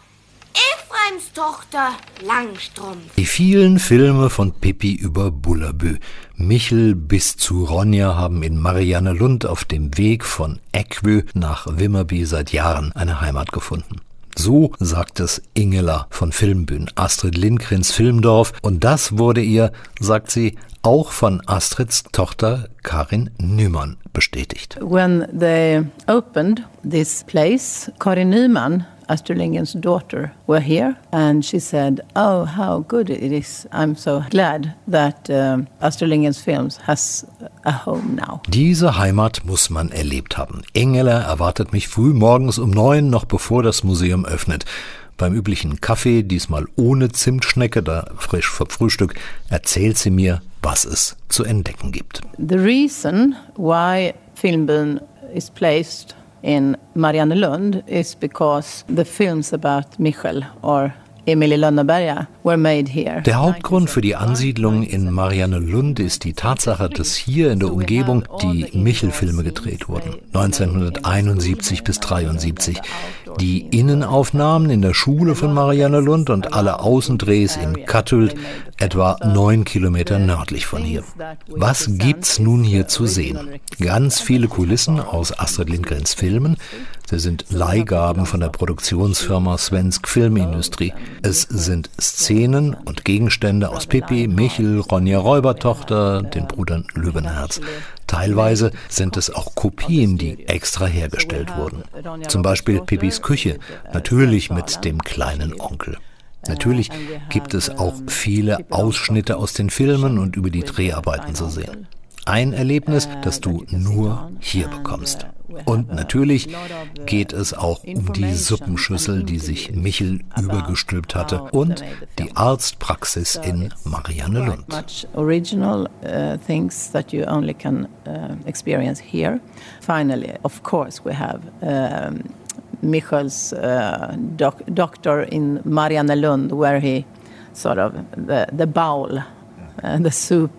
Speaker 15: Ephraims Tochter Langstrumpf.
Speaker 3: Die vielen Filme von Pippi über Bullabü. Michel bis zu Ronja haben in Mariannelund auf dem Weg von Ekby nach Vimmerby seit Jahren eine Heimat gefunden. So sagt es Ingela von Filmbühn, Astrid Lindgrens Filmdorf. Und das wurde ihr, sagt sie, auch von Astrids Tochter Karin Nyman bestätigt.
Speaker 16: When they opened this place, Karin Nyman, Astrid Lindgrens daughter, were here, and she said, "Oh, how good it is! I'm so glad that uh, Astrid Lindgrens Films has a home now."
Speaker 3: Diese Heimat muss man erlebt haben. Ingela erwartet mich früh morgens um neun, noch bevor das Museum öffnet. Beim üblichen Kaffee, diesmal ohne Zimtschnecke, da frisch vom Frühstück, erzählt sie mir, was es zu entdecken gibt.
Speaker 16: The reason why Filmbühn is placed in Mariannelund is because the films about Michel or Emil i Lönneberga were made here.
Speaker 3: Der Hauptgrund für die Ansiedlung in Mariannelund ist die Tatsache, dass hier in der Umgebung die Michel-Filme gedreht wurden, neunzehnhunderteinundsiebzig bis dreiundsiebzig. Die Innenaufnahmen in der Schule von Mariannelund und alle Außendrehs in Kattult, etwa neun Kilometer nördlich von hier. Was gibt's nun hier zu sehen? Ganz viele Kulissen aus Astrid Lindgrens Filmen. Sie sind Leihgaben von der Produktionsfirma Svensk Filmindustrie. Es sind Szenen und Gegenstände aus Pippi, Michel, Ronja Räubertochter, den Brüdern Lübbenherz. Teilweise sind es auch Kopien, die extra hergestellt wurden. Zum Beispiel Pippis Küche, natürlich mit dem kleinen Onkel. Natürlich gibt es auch viele Ausschnitte aus den Filmen und über die Dreharbeiten zu sehen. Ein Erlebnis, das du nur hier bekommst. Und natürlich geht es auch um die Suppenschüssel, die sich Michel übergestülpt hatte, und die Arztpraxis in Mariannelund.
Speaker 16: Original uh, things that you only can uh, experience here. Finally, of course, we have um, Michel's uh, doc- doctor in Mariannelund, where he sort of the the bowl. And the soup,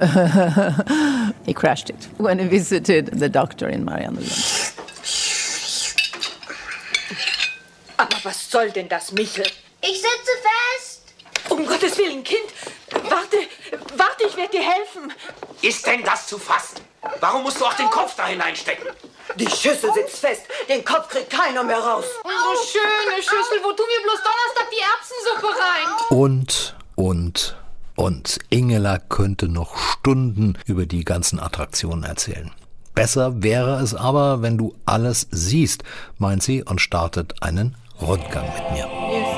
Speaker 16: he crashed it when he visited the doctor in Mariannelund.
Speaker 17: Aber was soll denn das, Michel?
Speaker 15: Ich sitze fest.
Speaker 17: Um Gottes Willen, Kind. Warte, warte, ich werde dir helfen.
Speaker 18: Ist denn das zu fassen? Warum musst du auch den Kopf da hineinstecken?
Speaker 17: Die Schüssel sitzt fest. Den Kopf kriegt keiner mehr raus.
Speaker 6: Unsere schöne Schüssel, wo tun wir bloß Donnerstag die Erbsensuppe rein?
Speaker 3: Und, und, Und Ingela könnte noch Stunden über die ganzen Attraktionen erzählen. Besser wäre es aber, wenn du alles siehst, meint sie und startet einen Rundgang mit mir.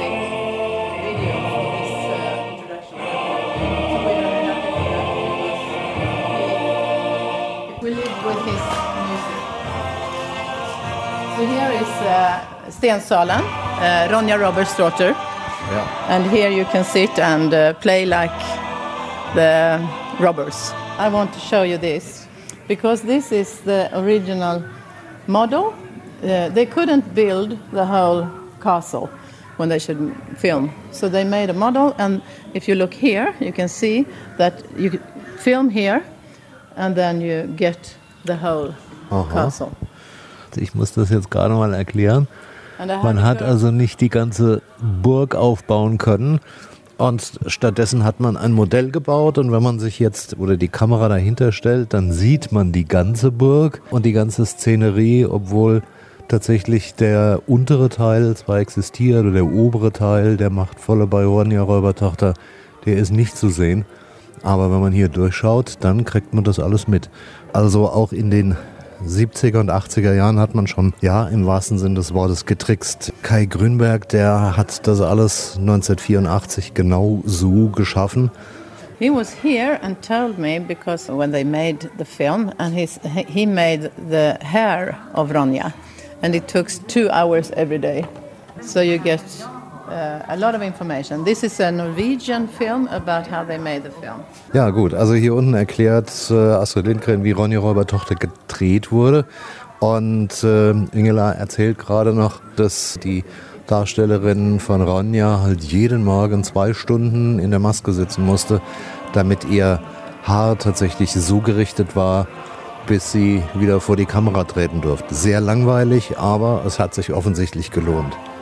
Speaker 16: So here is uh, Stensalen, uh, Ronja Räubertochter.
Speaker 12: Yeah.
Speaker 16: And here you can sit and uh, play like the robbers. I want to show you this because this is the original model. Uh, they couldn't build the whole castle when they should film. So they made a model, and if you look here, you can see that you film here and then you get the whole
Speaker 12: Aha.
Speaker 16: castle.
Speaker 12: Ich muss das jetzt gerade mal erklären. Man hat also nicht die ganze Burg aufbauen können und stattdessen hat man ein Modell gebaut, und wenn man sich jetzt oder die Kamera dahinter stellt, dann sieht man die ganze Burg und die ganze Szenerie, obwohl tatsächlich der untere Teil zwar existiert oder der obere Teil, der machtvolle bei Ronja Räubertochter, der ist nicht zu sehen. Aber wenn man hier durchschaut, dann kriegt man das alles mit. Also auch in den siebziger und achtziger Jahren hat man schon, ja, im wahrsten Sinne des Wortes getrickst. Kai Grünberg, der hat das alles neunzehnhundertvierundachtzig genau so geschaffen.
Speaker 16: He was here and told me, because when they made the film, and his, he made the hair of Ronja, and it took two hours every day. So you get uh, a lot of information. This is a Norwegian film about how they made the film.
Speaker 12: Ja gut, also hier unten erklärt äh, Astrid Lindgren, wie Ronja Räubertochter gedreht wurde. Und äh, Ingela erzählt gerade noch, dass die Darstellerin von Ronja halt jeden Morgen zwei Stunden in der Maske sitzen musste, damit ihr Haar tatsächlich so gerichtet war, bis sie wieder vor die Kamera treten durfte. Sehr langweilig, aber es hat sich offensichtlich gelohnt.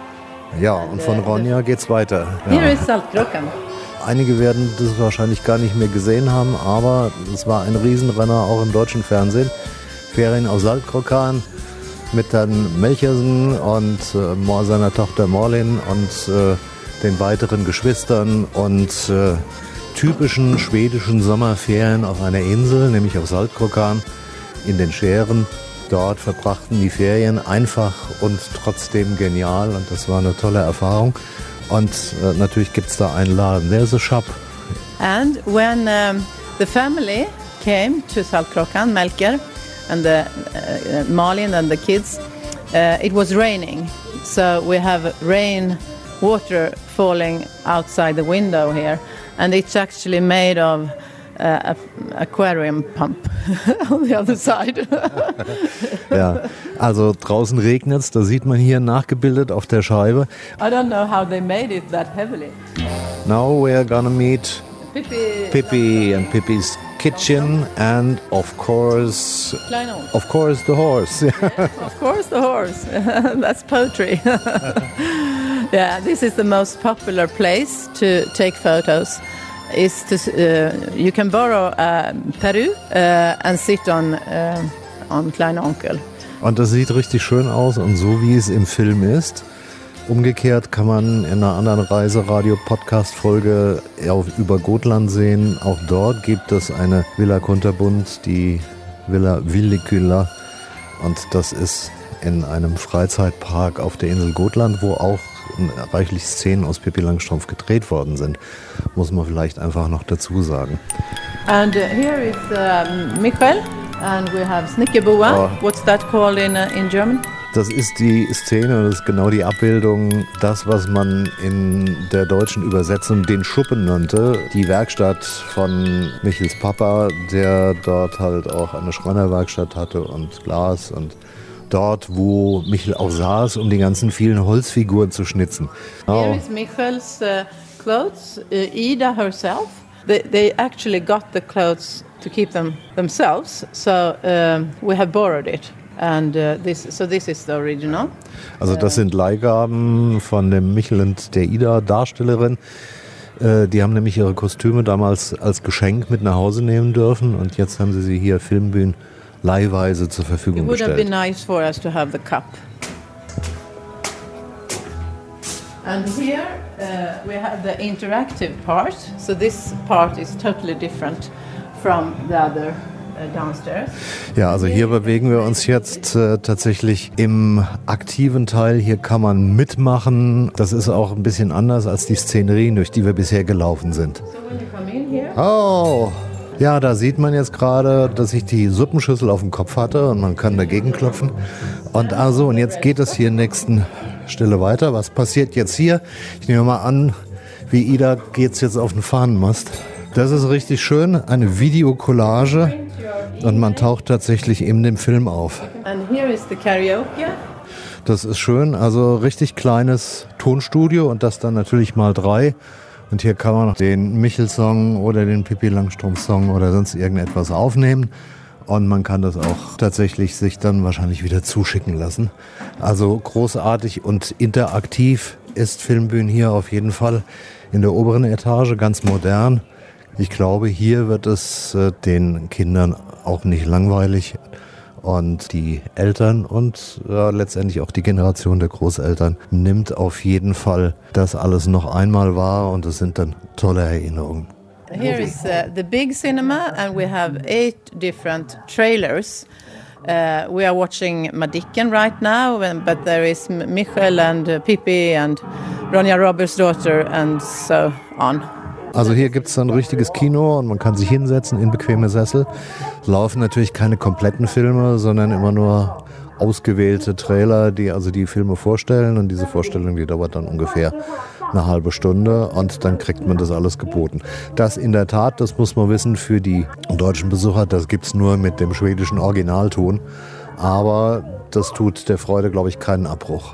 Speaker 12: Ja, und von Ronja geht's weiter. Ja.
Speaker 16: Here is Saltkråkan.
Speaker 12: Einige werden das wahrscheinlich gar nicht mehr gesehen haben, aber es war ein Riesenrenner auch im deutschen Fernsehen. Ferien auf Saltkråkan mit dann Melchersen und äh, seiner Tochter Morlin und äh, den weiteren Geschwistern und äh, typischen schwedischen Sommerferien auf einer Insel, nämlich auf Saltkråkan in den Schären. Dort verbrachten die Ferien einfach und trotzdem genial und das war eine tolle Erfahrung. Und äh, natürlich gibt es da einen Laden, there's a shop.
Speaker 16: And when um, the family came to Saltkråkan, Melker, and the, uh, Malin and the kids, uh, it was raining. So we have rain water falling outside the window here. And it's actually made of uh, an aquarium pump on the other side.
Speaker 12: Ja, also draußen regnet es, da sieht man hier nachgebildet auf der Scheibe.
Speaker 16: I don't know how they made it that heavily.
Speaker 12: Now we're gonna meet
Speaker 16: Pippi,
Speaker 12: Pippi and Pippi's kitchen and of course,
Speaker 16: Kleinonkel.
Speaker 12: of course the horse.
Speaker 16: Of course the horse. That's poetry. Yeah, this is the most popular place to take photos. Is to uh, you can borrow a Peru uh, and sit on uh, on Kleinonkel.
Speaker 12: Und das sieht richtig schön aus und so wie es im Film ist. Umgekehrt kann man in einer anderen Reiseradio-Podcast-Folge über Gotland sehen. Auch dort gibt es eine Villa Kunterbund, die Villa Villikülla. Und das ist in einem Freizeitpark auf der Insel Gotland, wo auch reichlich Szenen aus Pippi Langstrumpf gedreht worden sind. Muss man vielleicht einfach noch dazu sagen.
Speaker 16: And uh, here is uh, Michael and we have Snickerbua. Oh. What's that called in, uh, in German?
Speaker 12: Das ist die Szene, das ist genau die Abbildung, das, was man in der deutschen Übersetzung den Schuppen nannte. Die Werkstatt von Michels Papa, der dort halt auch eine Schreinerwerkstatt hatte und Glas und dort, wo Michel auch saß, um die ganzen vielen Holzfiguren zu schnitzen. Oh.
Speaker 16: Here is Michels uh, clothes, uh, Ida herself. They, they actually got the clothes to keep them themselves, so um, we have borrowed it. And uh, this, so this is the original.
Speaker 12: Also das sind Leihgaben von dem Michel und der Ida Darstellerin. Äh, die haben nämlich ihre Kostüme damals als Geschenk mit nach Hause nehmen dürfen und jetzt haben sie sie hier Filmbühnen leihweise zur Verfügung gestellt.
Speaker 16: It would have been nice for us to have the cup. And here uh, we have the interactive part. So this part is totally different from the other.
Speaker 12: Ja, also hier bewegen wir uns jetzt äh, tatsächlich im aktiven Teil. Hier kann man mitmachen. Das ist auch ein bisschen anders als die Szenerien, durch die wir bisher gelaufen sind. Oh, ja, da sieht man jetzt gerade, dass ich die Suppenschüssel auf dem Kopf hatte und man kann dagegen klopfen. Und also, und jetzt geht es hier in der nächsten Stelle weiter. Was passiert jetzt hier? Ich nehme mal an, wie Ida geht es jetzt auf den Fahnenmast. Das ist richtig schön, eine Videocollage. Und man taucht tatsächlich in dem Film auf.
Speaker 16: And here is the karaoke.
Speaker 12: Das ist schön, also richtig kleines Tonstudio und das dann natürlich mal drei. Und hier kann man noch den Michel-Song oder den Pippi Langstrumpf-Song oder sonst irgendetwas aufnehmen. Und man kann das auch tatsächlich sich dann wahrscheinlich wieder zuschicken lassen. Also großartig und interaktiv ist Filmbühnen hier auf jeden Fall in der oberen Etage, ganz modern. Ich glaube, hier wird es äh, den Kindern auch nicht langweilig und die Eltern und äh, letztendlich auch die Generation der Großeltern nimmt auf jeden Fall das alles noch einmal wahr und es sind dann tolle Erinnerungen.
Speaker 16: Here is uh, the big cinema and we have eight different trailers. Uh, we are watching Madicken right now, but there is Michael and uh, Pippi and Ronja Roberts' daughter and so on.
Speaker 12: Also hier gibt es ein richtiges Kino und man kann sich hinsetzen in bequeme Sessel. Es laufen natürlich keine kompletten Filme, sondern immer nur ausgewählte Trailer, die also die Filme vorstellen. Und diese Vorstellung, die dauert dann ungefähr eine halbe Stunde und dann kriegt man das alles geboten. Das in der Tat, das muss man wissen, für die deutschen Besucher, das gibt es nur mit dem schwedischen Originalton. Aber das tut der Freude, glaube ich, keinen Abbruch.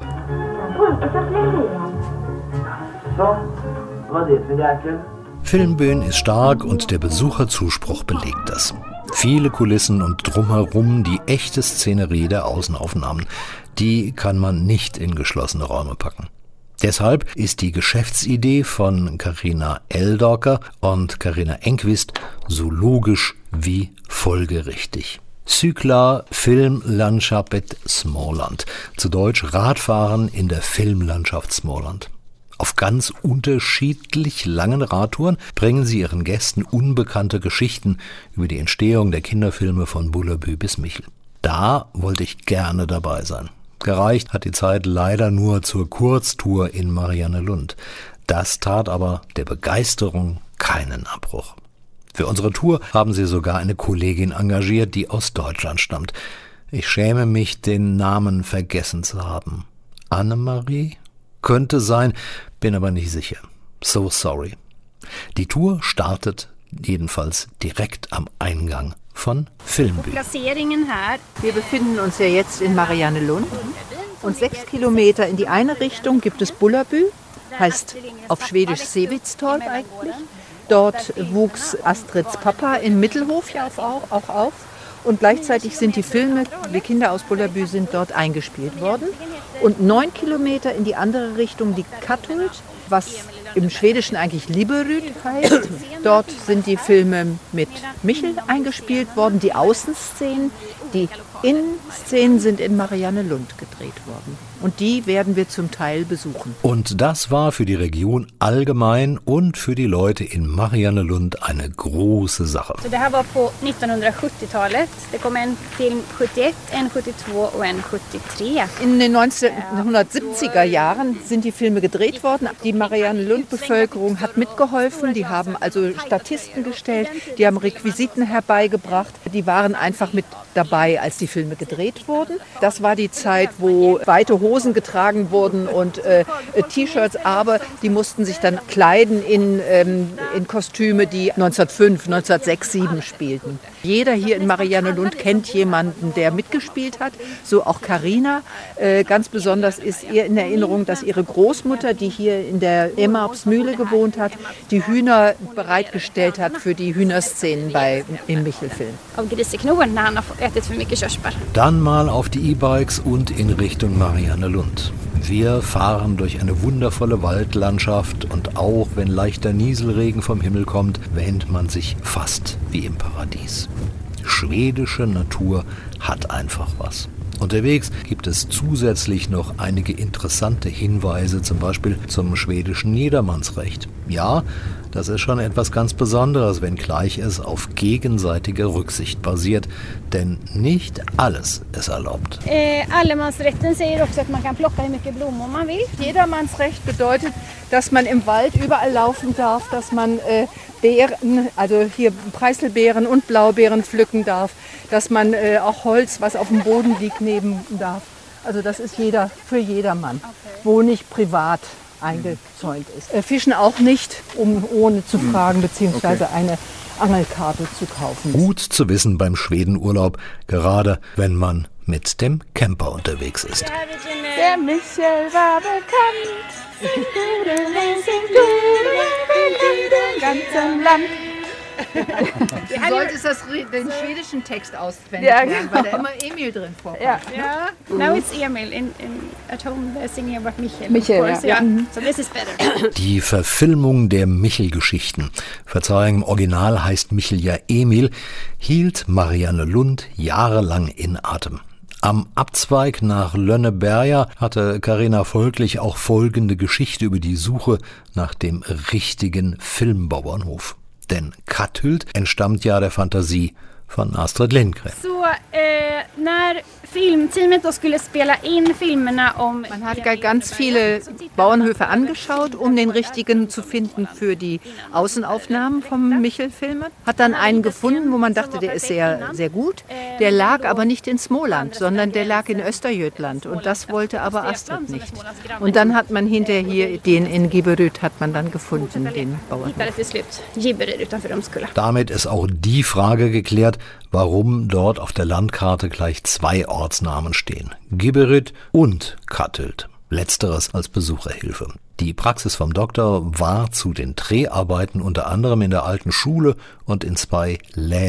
Speaker 12: Filmbühnen ist stark und der Besucherzuspruch belegt das. Viele Kulissen und drumherum die echte Szenerie der Außenaufnahmen, die kann man nicht in geschlossene Räume packen.
Speaker 3: Deshalb ist die Geschäftsidee von Carina Eldaker und Carina Enquist so logisch wie folgerichtig. Cykla Filmlandskapet Småland, zu Deutsch Radfahren in der Filmlandschaft Småland. Auf ganz unterschiedlich langen Radtouren bringen sie ihren Gästen unbekannte Geschichten über die Entstehung der Kinderfilme von Bullerbü bis Michel. Da wollte ich gerne dabei sein. Gereicht hat die Zeit leider nur zur Kurztour in Mariannelund. Das tat aber der Begeisterung keinen Abbruch. Für unsere Tour haben sie sogar eine Kollegin engagiert, die aus Deutschland stammt. Ich schäme mich, den Namen vergessen zu haben. Annemarie? Könnte sein, bin aber nicht sicher. So sorry. Die Tour startet jedenfalls direkt am Eingang von Filmbü.
Speaker 5: Wir befinden uns ja jetzt in Mariannelund und sechs Kilometer in die eine Richtung gibt es Bullerbü, heißt auf Schwedisch Sevidstorp eigentlich. Dort wuchs Astrids Papa in Mittelhof ja auch, auch auf und gleichzeitig sind die Filme, die Kinder aus Bullerbü sind dort eingespielt worden. Und neun Kilometer in die andere Richtung liegt Katthult, was im Schwedischen eigentlich Libberud heißt. Dort sind die Filme mit Michel eingespielt worden, die Außenszenen, die Innenszenen sind in Mariannelund gedreht worden. Und die werden wir zum Teil besuchen.
Speaker 3: Und das war für die Region allgemein und für die Leute in Mariannelund eine große Sache.
Speaker 13: Så det här var på nittonhundrasjuttiotalet. Det kom en film sjuttioett, en sjuttiotvå och en sjuttiotre.
Speaker 5: In den neunzehnhundertsiebziger Jahren sind die Filme gedreht worden. Die Mariannelund-Bevölkerung hat mitgeholfen. Die haben also Statisten gestellt, die haben Requisiten herbeigebracht. Die waren einfach mit dabei, als die Filme gedreht wurden. Das war die Zeit, wo weite Hosen getragen wurden und äh, T-Shirts, aber die mussten sich dann kleiden in, ähm, in Kostüme, die neunzehnhundertfünf, neunzehnhundertsechs, sieben spielten. Jeder hier in Mariannelund kennt jemanden, der mitgespielt hat, so auch Carina. Äh, ganz besonders ist ihr in Erinnerung, dass ihre Großmutter, die hier in der Emmarpsmühle gewohnt hat, die Hühner bereitgestellt hat für die Hühnerszenen bei, im Michel-Film.
Speaker 3: Dann mal auf die E-Bikes und in Richtung Mariannelund. Wir fahren durch eine wundervolle Waldlandschaft und auch wenn leichter Nieselregen vom Himmel kommt, wähnt man sich fast wie im Paradies. Schwedische Natur hat einfach was. Unterwegs gibt es zusätzlich noch einige interessante Hinweise, zum Beispiel zum schwedischen Jedermannsrecht. Ja, das ist schon etwas ganz Besonderes, wenngleich es auf gegenseitiger Rücksicht basiert, denn nicht alles ist erlaubt.
Speaker 13: Eh, Allemansrätten säger också att man kan plocka hur mycket blommor man vill.
Speaker 5: Jedermannsrecht bedeutet, dass man im Wald überall laufen darf, dass man äh, Beeren, also hier Preiselbeeren und Blaubeeren pflücken darf, dass man äh, auch Holz, was auf dem Boden liegt, nehmen darf. Also das ist jeder für jedermann, wo nicht privat eingezäunt ist. Äh, Fischen auch nicht, um ohne zu fragen, beziehungsweise okay. eine Angelkarte zu kaufen.
Speaker 3: Gut zu wissen beim Schwedenurlaub, gerade wenn man mit dem Camper unterwegs ist.
Speaker 13: Der Michel war bekannt, sein Gute, sein Gute, im ganzen Land.
Speaker 5: Du solltest das, den schwedischen Text auswendig
Speaker 13: ja,
Speaker 5: lernen, weil da immer Emil drin vorkommt.
Speaker 13: Ja. Ja. Now it's Emil. In, in, at home they're singing about Michel.
Speaker 5: Michel,
Speaker 13: of course.
Speaker 5: ja.
Speaker 13: Yeah. So this is better.
Speaker 3: Die Verfilmung der Michel-Geschichten, Verzeihung, im Original heißt Michel ja Emil, hielt Mariannelund jahrelang in Atem. Am Abzweig nach Lönneberga hatte Carina folglich auch folgende Geschichte über die Suche nach dem richtigen Filmbauernhof. Denn Katthult entstammt ja der Fantasie von Astrid Lindgren.
Speaker 13: So, äh, när filmteamet då skulle spela in filmerna om...
Speaker 5: Man hat ganz viele Bauernhöfe angeschaut, um den richtigen zu finden für die Außenaufnahmen vom Michel-Filme. Hat dann einen gefunden, wo man dachte, der ist sehr, sehr gut. Der lag aber nicht in Småland, sondern der lag in Östergötland. Und das wollte aber Astrid nicht. Und dann hat man hinterher hier den in Gibberud hat man dann gefunden, den Bauernhof.
Speaker 3: Damit ist auch die Frage geklärt, warum dort auf der Landkarte gleich zwei Ortsnamen stehen. Gibberud und Katthult. Letzteres als Besucherhilfe. Die Praxis vom Doktor war zu den Dreharbeiten unter anderem in der alten Schule und in zwei Läden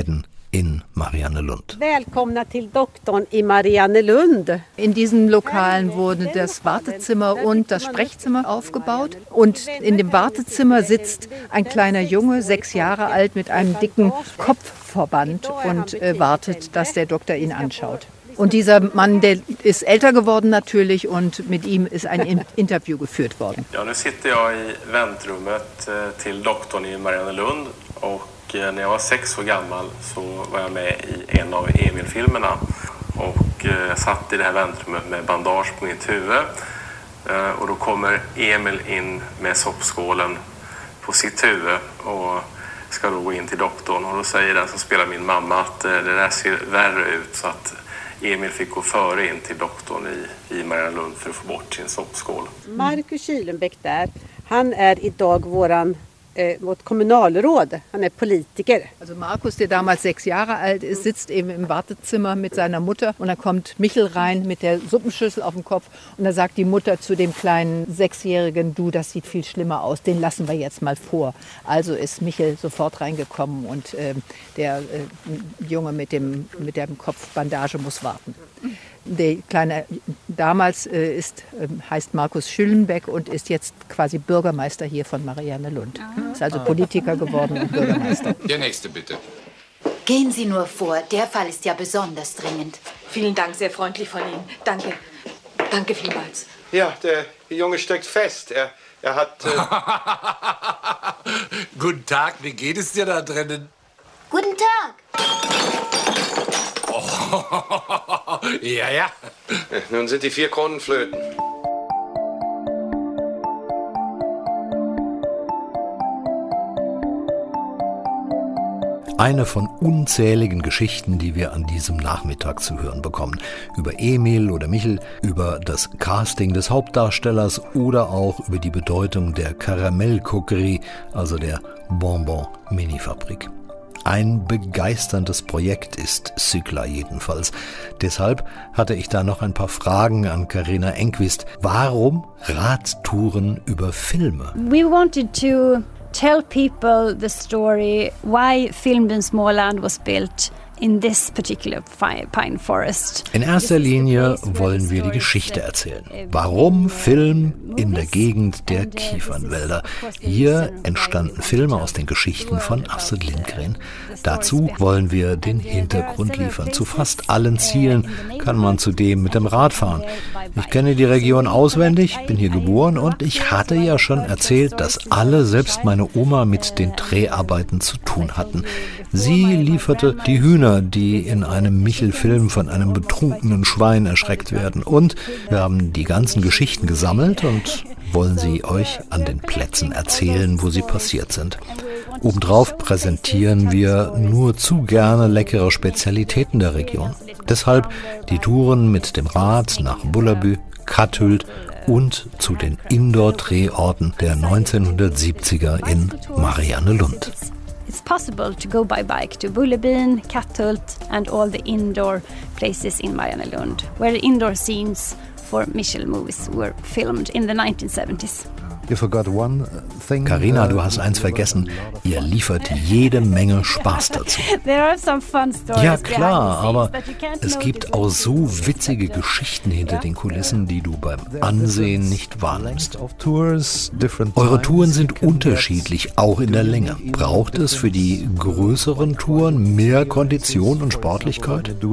Speaker 3: in Mariannelund.
Speaker 19: Välkomna till doktorn i Mariannelund.
Speaker 5: In diesen Lokalen wurde das Wartezimmer und das Sprechzimmer aufgebaut. Und in dem Wartezimmer sitzt ein kleiner Junge, sechs Jahre alt, mit einem dicken Kopfverband und äh, wartet, dass der Doktor ihn anschaut. Und dieser Mann, der ist älter geworden natürlich, und mit ihm ist ein Interview geführt worden.
Speaker 20: Ja, nu sitter jag i väntrummet till doktorn i Mariannelund, och när jag var sex år gammal så var jag med i en av Emil-filmerna, och jag satt i det här väntrummet med bandage på mitt huvud, och då kommer Emil in med soppskålen på sitt huvud och ska då gå in till doktorn, och då säger den som spelar min mamma att det där ser värre ut, så att Emil fick gå före in till doktorn i, i Mariannelund för att få bort sin soppskål.
Speaker 19: Markus Kylenbäck där, han är idag våran äh, vårt Kommunalråd. Han är politiker.
Speaker 5: Also Markus, der damals sechs Jahre alt ist, sitzt eben im Wartezimmer mit seiner Mutter, und dann kommt Michel rein mit der Suppenschüssel auf dem Kopf, und da sagt die Mutter zu dem kleinen Sechsjährigen: Du, das sieht viel schlimmer aus, den lassen wir jetzt mal vor. Also ist Michel sofort reingekommen, und äh, der äh, Junge mit dem mit der Kopfbandage muss warten. Der Kleine damals äh, ist, äh, heißt Markus Schüllenbeck und ist jetzt quasi Bürgermeister hier von Mariannelund. Ist also Politiker geworden und Bürgermeister.
Speaker 18: Der nächste bitte.
Speaker 21: Gehen Sie nur vor, der Fall ist ja besonders dringend.
Speaker 17: Vielen Dank, sehr freundlich von Ihnen. Danke. Danke vielmals.
Speaker 18: Ja, der Junge steckt fest. Er, er hat... Äh
Speaker 22: Guten Tag, wie geht es dir da drinnen?
Speaker 15: Guten Tag.
Speaker 22: Oh, ja, ja.
Speaker 18: Nun sind die vier Kronen flöten.
Speaker 3: Eine von unzähligen Geschichten, die wir an diesem Nachmittag zu hören bekommen. Über Emil oder Michel, über das Casting des Hauptdarstellers oder auch über die Bedeutung der Karamellkokerie, also der Bonbon-Minifabrik. Ein begeisterndes Projekt ist Sykla jedenfalls. Deshalb hatte ich da noch ein paar Fragen an Carina Enquist. Warum Radtouren über Filme?
Speaker 9: We wanted to tell people the story why Filmbyn Småland was built in this particular pine forest.
Speaker 3: In erster Linie wollen wir die Geschichte erzählen. Warum Film in der Gegend der Kiefernwälder? Hier entstanden Filme aus den Geschichten von Astrid Lindgren. Dazu wollen wir den Hintergrund liefern. Zu fast allen Zielen kann man zudem mit dem Rad fahren. Ich kenne die Region auswendig, bin hier geboren, und ich hatte ja schon erzählt, dass alle, selbst meine Oma, mit den Dreharbeiten zu tun hatten. Sie lieferte die Hühner, die in einem Michel-Film von einem betrunkenen Schwein erschreckt werden. Und wir haben die ganzen Geschichten gesammelt und wollen sie euch an den Plätzen erzählen, wo sie passiert sind. Obendrauf präsentieren wir nur zu gerne leckere Spezialitäten der Region. Deshalb die Touren mit dem Rad nach Bullerbü, Kathult und zu den Indoor-Drehorten der neunzehnhundertsiebziger in Mariannelund.
Speaker 9: It's possible to go by bike to Bullerbyn, Kathult and all the indoor places in Mariannelund, where the indoor scenes for Michel movies were filmed in the nineteen seventies.
Speaker 12: You forgot one thing.
Speaker 3: Carina, du hast eins vergessen. Ihr liefert jede Menge Spaß dazu.
Speaker 9: There are some fun stories.
Speaker 3: Ja klar, aber es gibt auch so witzige Geschichten hinter den Kulissen, die du beim Ansehen nicht wahrnimmst. Eure Touren sind unterschiedlich, auch in der Länge. Braucht es für die größeren Touren mehr Kondition und Sportlichkeit?
Speaker 9: No,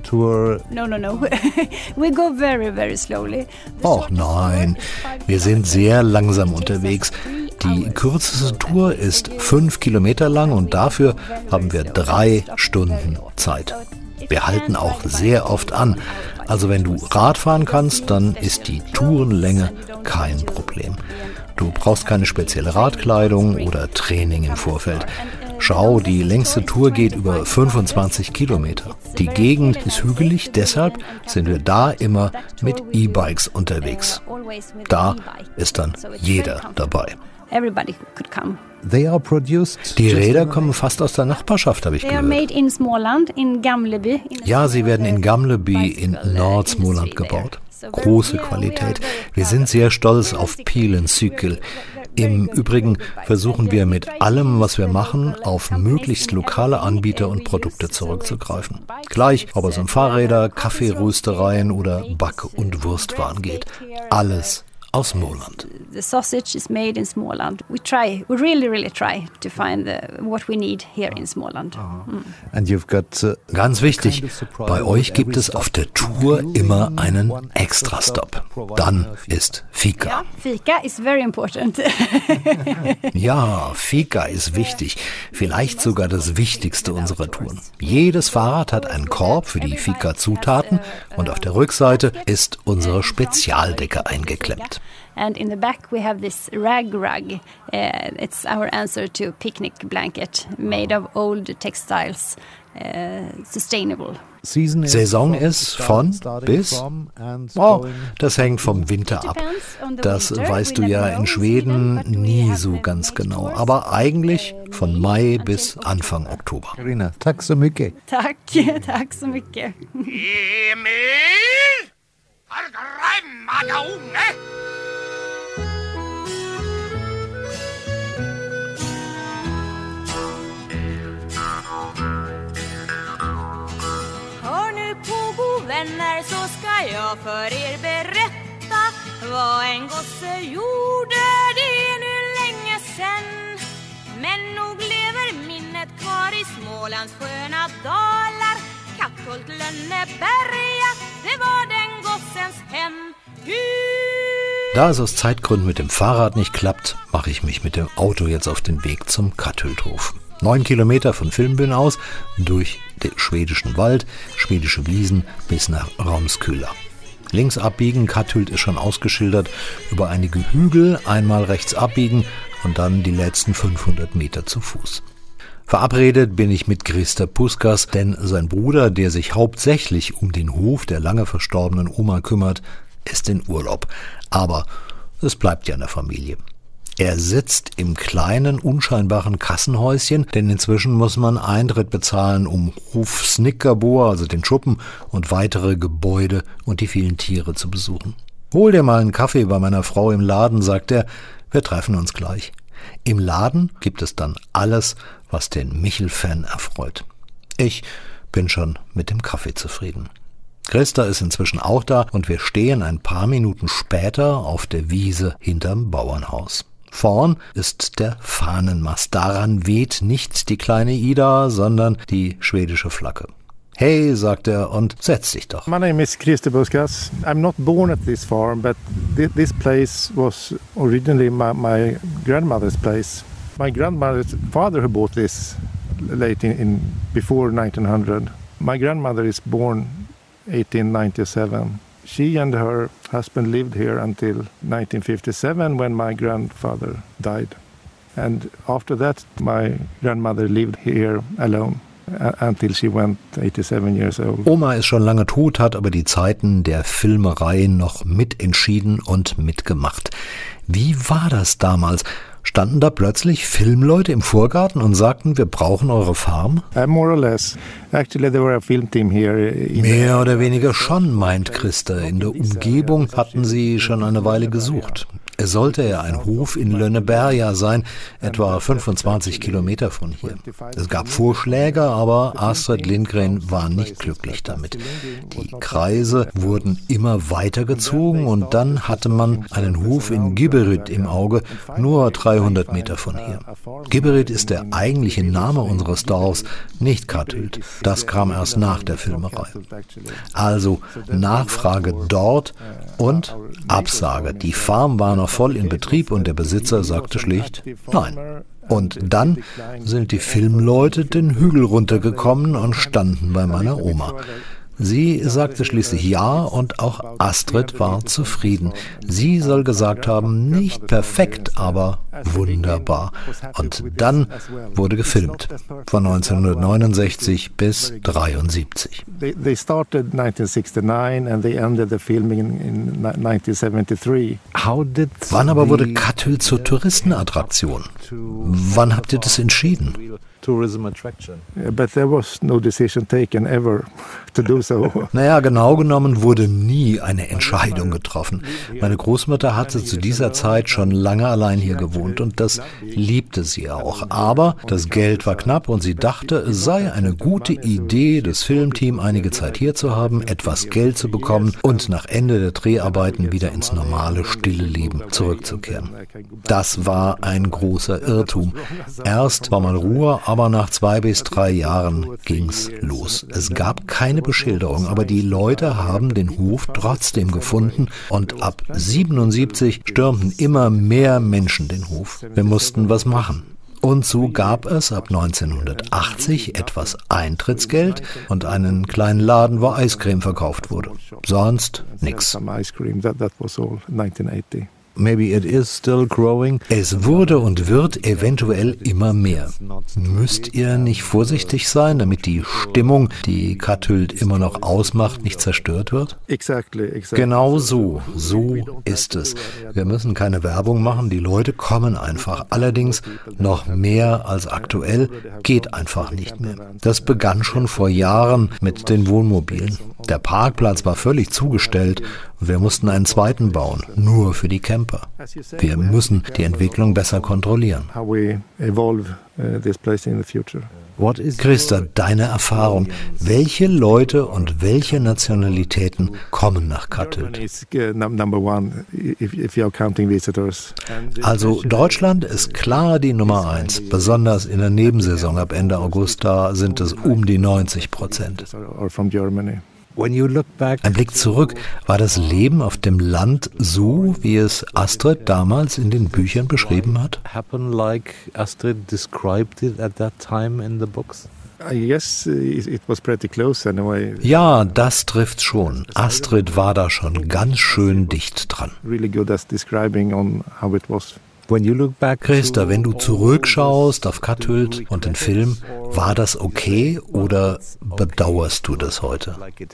Speaker 9: no, no. We go very, very slowly.
Speaker 3: Och nein, wir sind sehr langsam unterwegs. Die kürzeste Tour ist fünf Kilometer lang und dafür haben wir drei Stunden Zeit. Wir halten auch sehr oft an. Also wenn du Rad fahren kannst, dann ist die Tourenlänge kein Problem. Du brauchst keine spezielle Radkleidung oder Training im Vorfeld. Schau, die längste Tour geht über fünfundzwanzig Kilometer. Die Gegend ist hügelig, deshalb sind wir da immer mit E-Bikes unterwegs. Da ist dann jeder dabei.
Speaker 9: Everybody could come.
Speaker 12: They are produced.
Speaker 3: Die Räder kommen fast aus der Nachbarschaft, habe ich
Speaker 9: They are
Speaker 3: gehört.
Speaker 9: made in Småland, in Gamleby.
Speaker 3: Ja, sie werden in Gamleby in Nordsmåland gebaut. Große Qualität. Wir sind sehr stolz auf Pilen Cykel. Im Übrigen versuchen wir mit allem, was wir machen, auf möglichst lokale Anbieter und Produkte zurückzugreifen. Gleich, ob es um Fahrräder, Kaffeeröstereien oder Back- und Wurstwaren geht. Alles aus Småland.
Speaker 1: The sausage is made in Småland. We try, we really, really try to find the, what we need here in Småland. Mm.
Speaker 12: And you've got, uh,
Speaker 3: Ganz wichtig, bei euch gibt es auf der Tour immer einen Extra-Stop. Dann ist Fika.
Speaker 1: Ja, Fika is very important.
Speaker 3: Ja, Fika ist wichtig. Vielleicht sogar das Wichtigste unserer Touren. Jedes Fahrrad hat einen Korb für die Fika-Zutaten und auf der Rückseite ist unsere Spezialdecke eingeklemmt.
Speaker 1: And in the back we have this rag rug. Uh, it's our answer to picnic blanket made of old textiles, uh, sustainable.
Speaker 3: Saison ist von bis? Oh, das hängt vom Winter ab. Das weißt du ja in Schweden nie so ganz genau. Aber eigentlich von Mai bis Anfang Oktober.
Speaker 12: Carina, tack så mycket.
Speaker 1: Tack, tack så mycket.
Speaker 7: Emil! Förgrämmade unge!
Speaker 8: Hör nu på, god vänner, så ska jag för er berätta vad en gosse gjorde, det är nu länge sen. Men nog lever minnet kvar i Smålands sköna dalar. Katthult, Lönneberga, det var den gossens hem.
Speaker 3: Da es aus Zeitgründen mit dem Fahrrad nicht klappt, mache ich mich mit dem Auto jetzt auf den Weg zum Katthulthof. Neun Kilometer von Filmbyn aus, durch den schwedischen Wald, schwedische Wiesen bis nach Romsküla. Links abbiegen, Katthult ist schon ausgeschildert, über einige Hügel einmal rechts abbiegen und dann die letzten fünfhundert Meter zu Fuß. Verabredet bin ich mit Christer Puskas, denn sein Bruder, der sich hauptsächlich um den Hof der lange verstorbenen Oma kümmert, ist in Urlaub. Aber es bleibt ja in der Familie. Er sitzt im kleinen, unscheinbaren Kassenhäuschen, denn inzwischen muss man Eintritt bezahlen, um Hof Snickerboer, also den Schuppen, und weitere Gebäude und die vielen Tiere zu besuchen. Hol dir mal einen Kaffee bei meiner Frau im Laden, sagt er, wir treffen uns gleich. Im Laden gibt es dann alles, was den Michel-Fan erfreut. Ich bin schon mit dem Kaffee zufrieden. Christa ist inzwischen auch da und wir stehen ein paar Minuten später auf der Wiese hinterm Bauernhaus. Vorn ist der Fahnenmast. Daran weht nicht die kleine Ida, sondern die schwedische Flagge. Hey, sagt er und setz dich doch.
Speaker 2: My name is Christer Puskas. I'm not born at this farm, but th this place was originally my, my grandmother's place. My grandmother's father who bought this late in, in before nineteen hundred. My grandmother is born eighteen ninety-seven. She and her husband lived here until nineteen fifty-seven when my grandfather died. And after that my grandmother lived here alone until she went eighty-seven years old.
Speaker 3: Oma ist schon lange tot, hat aber die Zeiten der Filmerei noch mitentschieden und mitgemacht. Wie war das damals? Standen da plötzlich Filmleute im Vorgarten und sagten, wir brauchen eure Farm?
Speaker 2: Uh, more or less. Actually, there were a film team here.
Speaker 3: Mehr oder weniger schon, meint Christa. In der Umgebung hatten sie schon eine Weile gesucht. Es sollte ja ein Hof in Lönneberga sein, etwa fünfundzwanzig Kilometer von hier. Es gab Vorschläge, aber Astrid Lindgren war nicht glücklich damit. Die Kreise wurden immer weiter gezogen und dann hatte man einen Hof in Gibberud im Auge, nur dreihundert Meter von hier. Gibberud ist der eigentliche Name unseres Dorfs, nicht Katthult. Das kam erst nach der Filmerei. Also Nachfrage dort und Absage. Die Farm war noch voll in Betrieb und der Besitzer sagte schlicht nein. Und dann sind die Filmleute den Hügel runtergekommen und standen bei meiner Oma. Sie sagte schließlich ja und auch Astrid war zufrieden. Sie soll gesagt haben, nicht perfekt, aber wunderbar. Und dann wurde gefilmt, von neunzehnhundertneunundsechzig bis dreiundsiebzig.
Speaker 2: They started nineteen sixty-nine and they ended the filming in nineteen seventy-three.
Speaker 3: How did Wann aber wurde Katthult zur Touristenattraktion? Wann habt ihr das entschieden?
Speaker 12: tourism attraction.
Speaker 2: Yeah, but there was no decision taken ever to do so.
Speaker 3: Naja, genau genommen wurde nie eine Entscheidung getroffen. Meine Großmutter hatte zu dieser Zeit schon lange allein hier gewohnt und das liebte sie auch. Aber das Geld war knapp und sie dachte, es sei eine gute Idee, das Filmteam einige Zeit hier zu haben, etwas Geld zu bekommen und nach Ende der Dreharbeiten wieder ins normale, stille Leben zurückzukehren. Das war ein großer Irrtum. Erst war mal Ruhe, aber nach zwei bis drei Jahren ging's los. Es gab keine Beschilderung, aber die Leute haben den Hof trotzdem gefunden und ab siebenundsiebzig stürmten immer mehr Menschen den Hof. Wir mussten was machen. Und so gab es ab neunzehnhundertachtzig etwas Eintrittsgeld und einen kleinen Laden, wo Eiscreme verkauft wurde. Sonst nix.
Speaker 12: Maybe it is still growing.
Speaker 3: Es wurde und wird eventuell immer mehr. Müsst ihr nicht vorsichtig sein, damit die Stimmung, die Kathult immer noch ausmacht, nicht zerstört wird?
Speaker 2: Exactly, exactly.
Speaker 3: Genau so, so ist es. Wir müssen keine Werbung machen, die Leute kommen einfach. Allerdings noch mehr als aktuell geht einfach nicht mehr. Das begann schon vor Jahren mit den Wohnmobilen. Der Parkplatz war völlig zugestellt und wir mussten einen zweiten bauen, nur für die Camper. Wir müssen die Entwicklung besser kontrollieren. Christa, deine Erfahrung. Welche Leute und welche Nationalitäten kommen nach Kathult? Also Deutschland ist klar die Nummer eins. Besonders in der Nebensaison ab Ende August, da sind es um die neunzig Prozent. Ein Blick zurück, war das Leben auf dem Land so, wie es Astrid damals in den Büchern beschrieben hat? Ja, das trifft schon. Astrid war da schon ganz schön dicht dran. Christa, wenn du zurückschaust auf Kathult und den Film, war das okay oder bedauerst du das heute?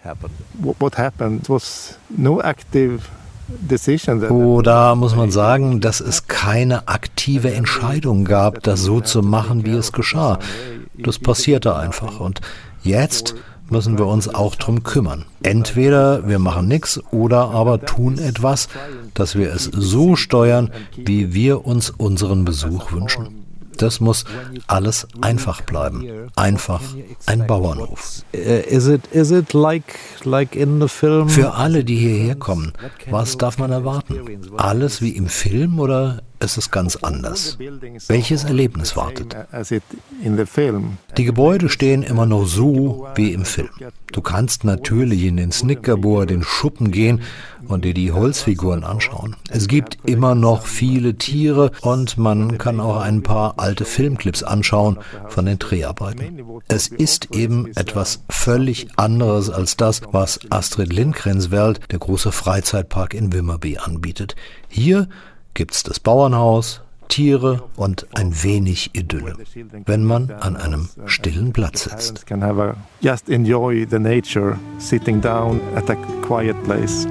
Speaker 3: Oh, da muss man sagen, dass es keine aktive Entscheidung gab, das so zu machen, wie es geschah. Das passierte einfach und jetzt müssen wir uns auch drum kümmern. Entweder wir machen nichts oder aber tun etwas, dass wir es so steuern, wie wir uns unseren Besuch wünschen. Das muss alles einfach bleiben. Einfach ein Bauernhof.
Speaker 12: Is it, is it like, like in the film?
Speaker 3: Für alle, die hierher kommen, was darf man erwarten? Alles wie im Film oder ist es ganz anders? Welches Erlebnis wartet? Die Gebäude stehen immer noch so wie im Film. Du kannst natürlich in den Snickerbohr, den Schuppen gehen und dir die Holzfiguren anschauen. Es gibt immer noch viele Tiere und man kann auch ein paar alte Filmclips anschauen von den Dreharbeiten. Es ist eben etwas völlig anderes als das, was Astrid Lindgrens Welt, der große Freizeitpark in Vimmerby, anbietet. Hier gibt's das Bauernhaus, Tiere und ein wenig Idylle, wenn man an einem stillen Platz sitzt.
Speaker 2: Just enjoy the nature, sitting down at a quiet place.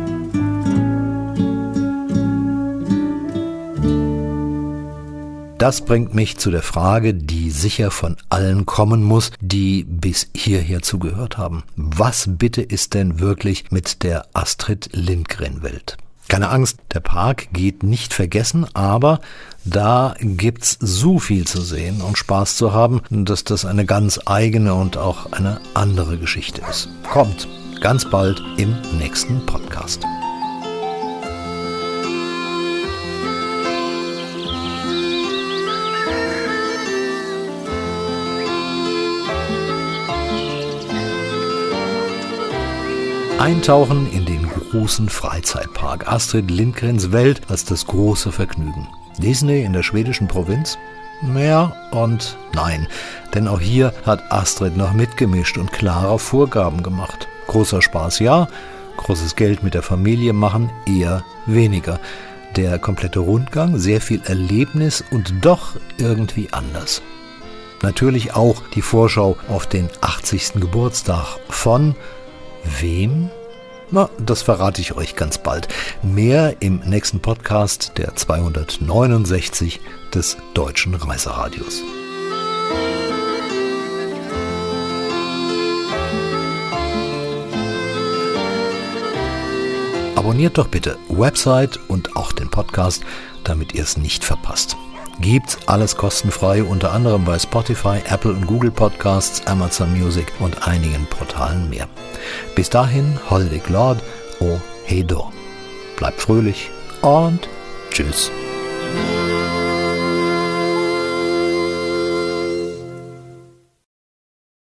Speaker 3: Das bringt mich zu der Frage, die sicher von allen kommen muss, die bis hierher zugehört haben. Was bitte ist denn wirklich mit der Astrid Lindgren-Welt? Keine Angst, der Park geht nicht vergessen, aber da gibt's so viel zu sehen und Spaß zu haben, dass das eine ganz eigene und auch eine andere Geschichte ist. Kommt ganz bald im nächsten Podcast. Eintauchen in den großen Freizeitpark. Astrid Lindgrens Welt als das große Vergnügen. Disney in der schwedischen Provinz? Ja und nein, denn auch hier hat Astrid noch mitgemischt und klare Vorgaben gemacht. Großer Spaß ja, großes Geld mit der Familie machen eher weniger. Der komplette Rundgang, sehr viel Erlebnis und doch irgendwie anders. Natürlich auch die Vorschau auf den achtzigsten Geburtstag von wem? Na, das verrate ich euch ganz bald. Mehr im nächsten Podcast, der zweihundertneunundsechzig des Deutschen Reiseradios. abonniert doch bitte Website und auch den Podcast, damit ihr es nicht verpasst. Gibt's alles kostenfrei, unter anderem bei Spotify, Apple und Google Podcasts, Amazon Music und einigen Portalen mehr. Bis dahin, hol dig glad och hej då. Bleibt fröhlich und tschüss.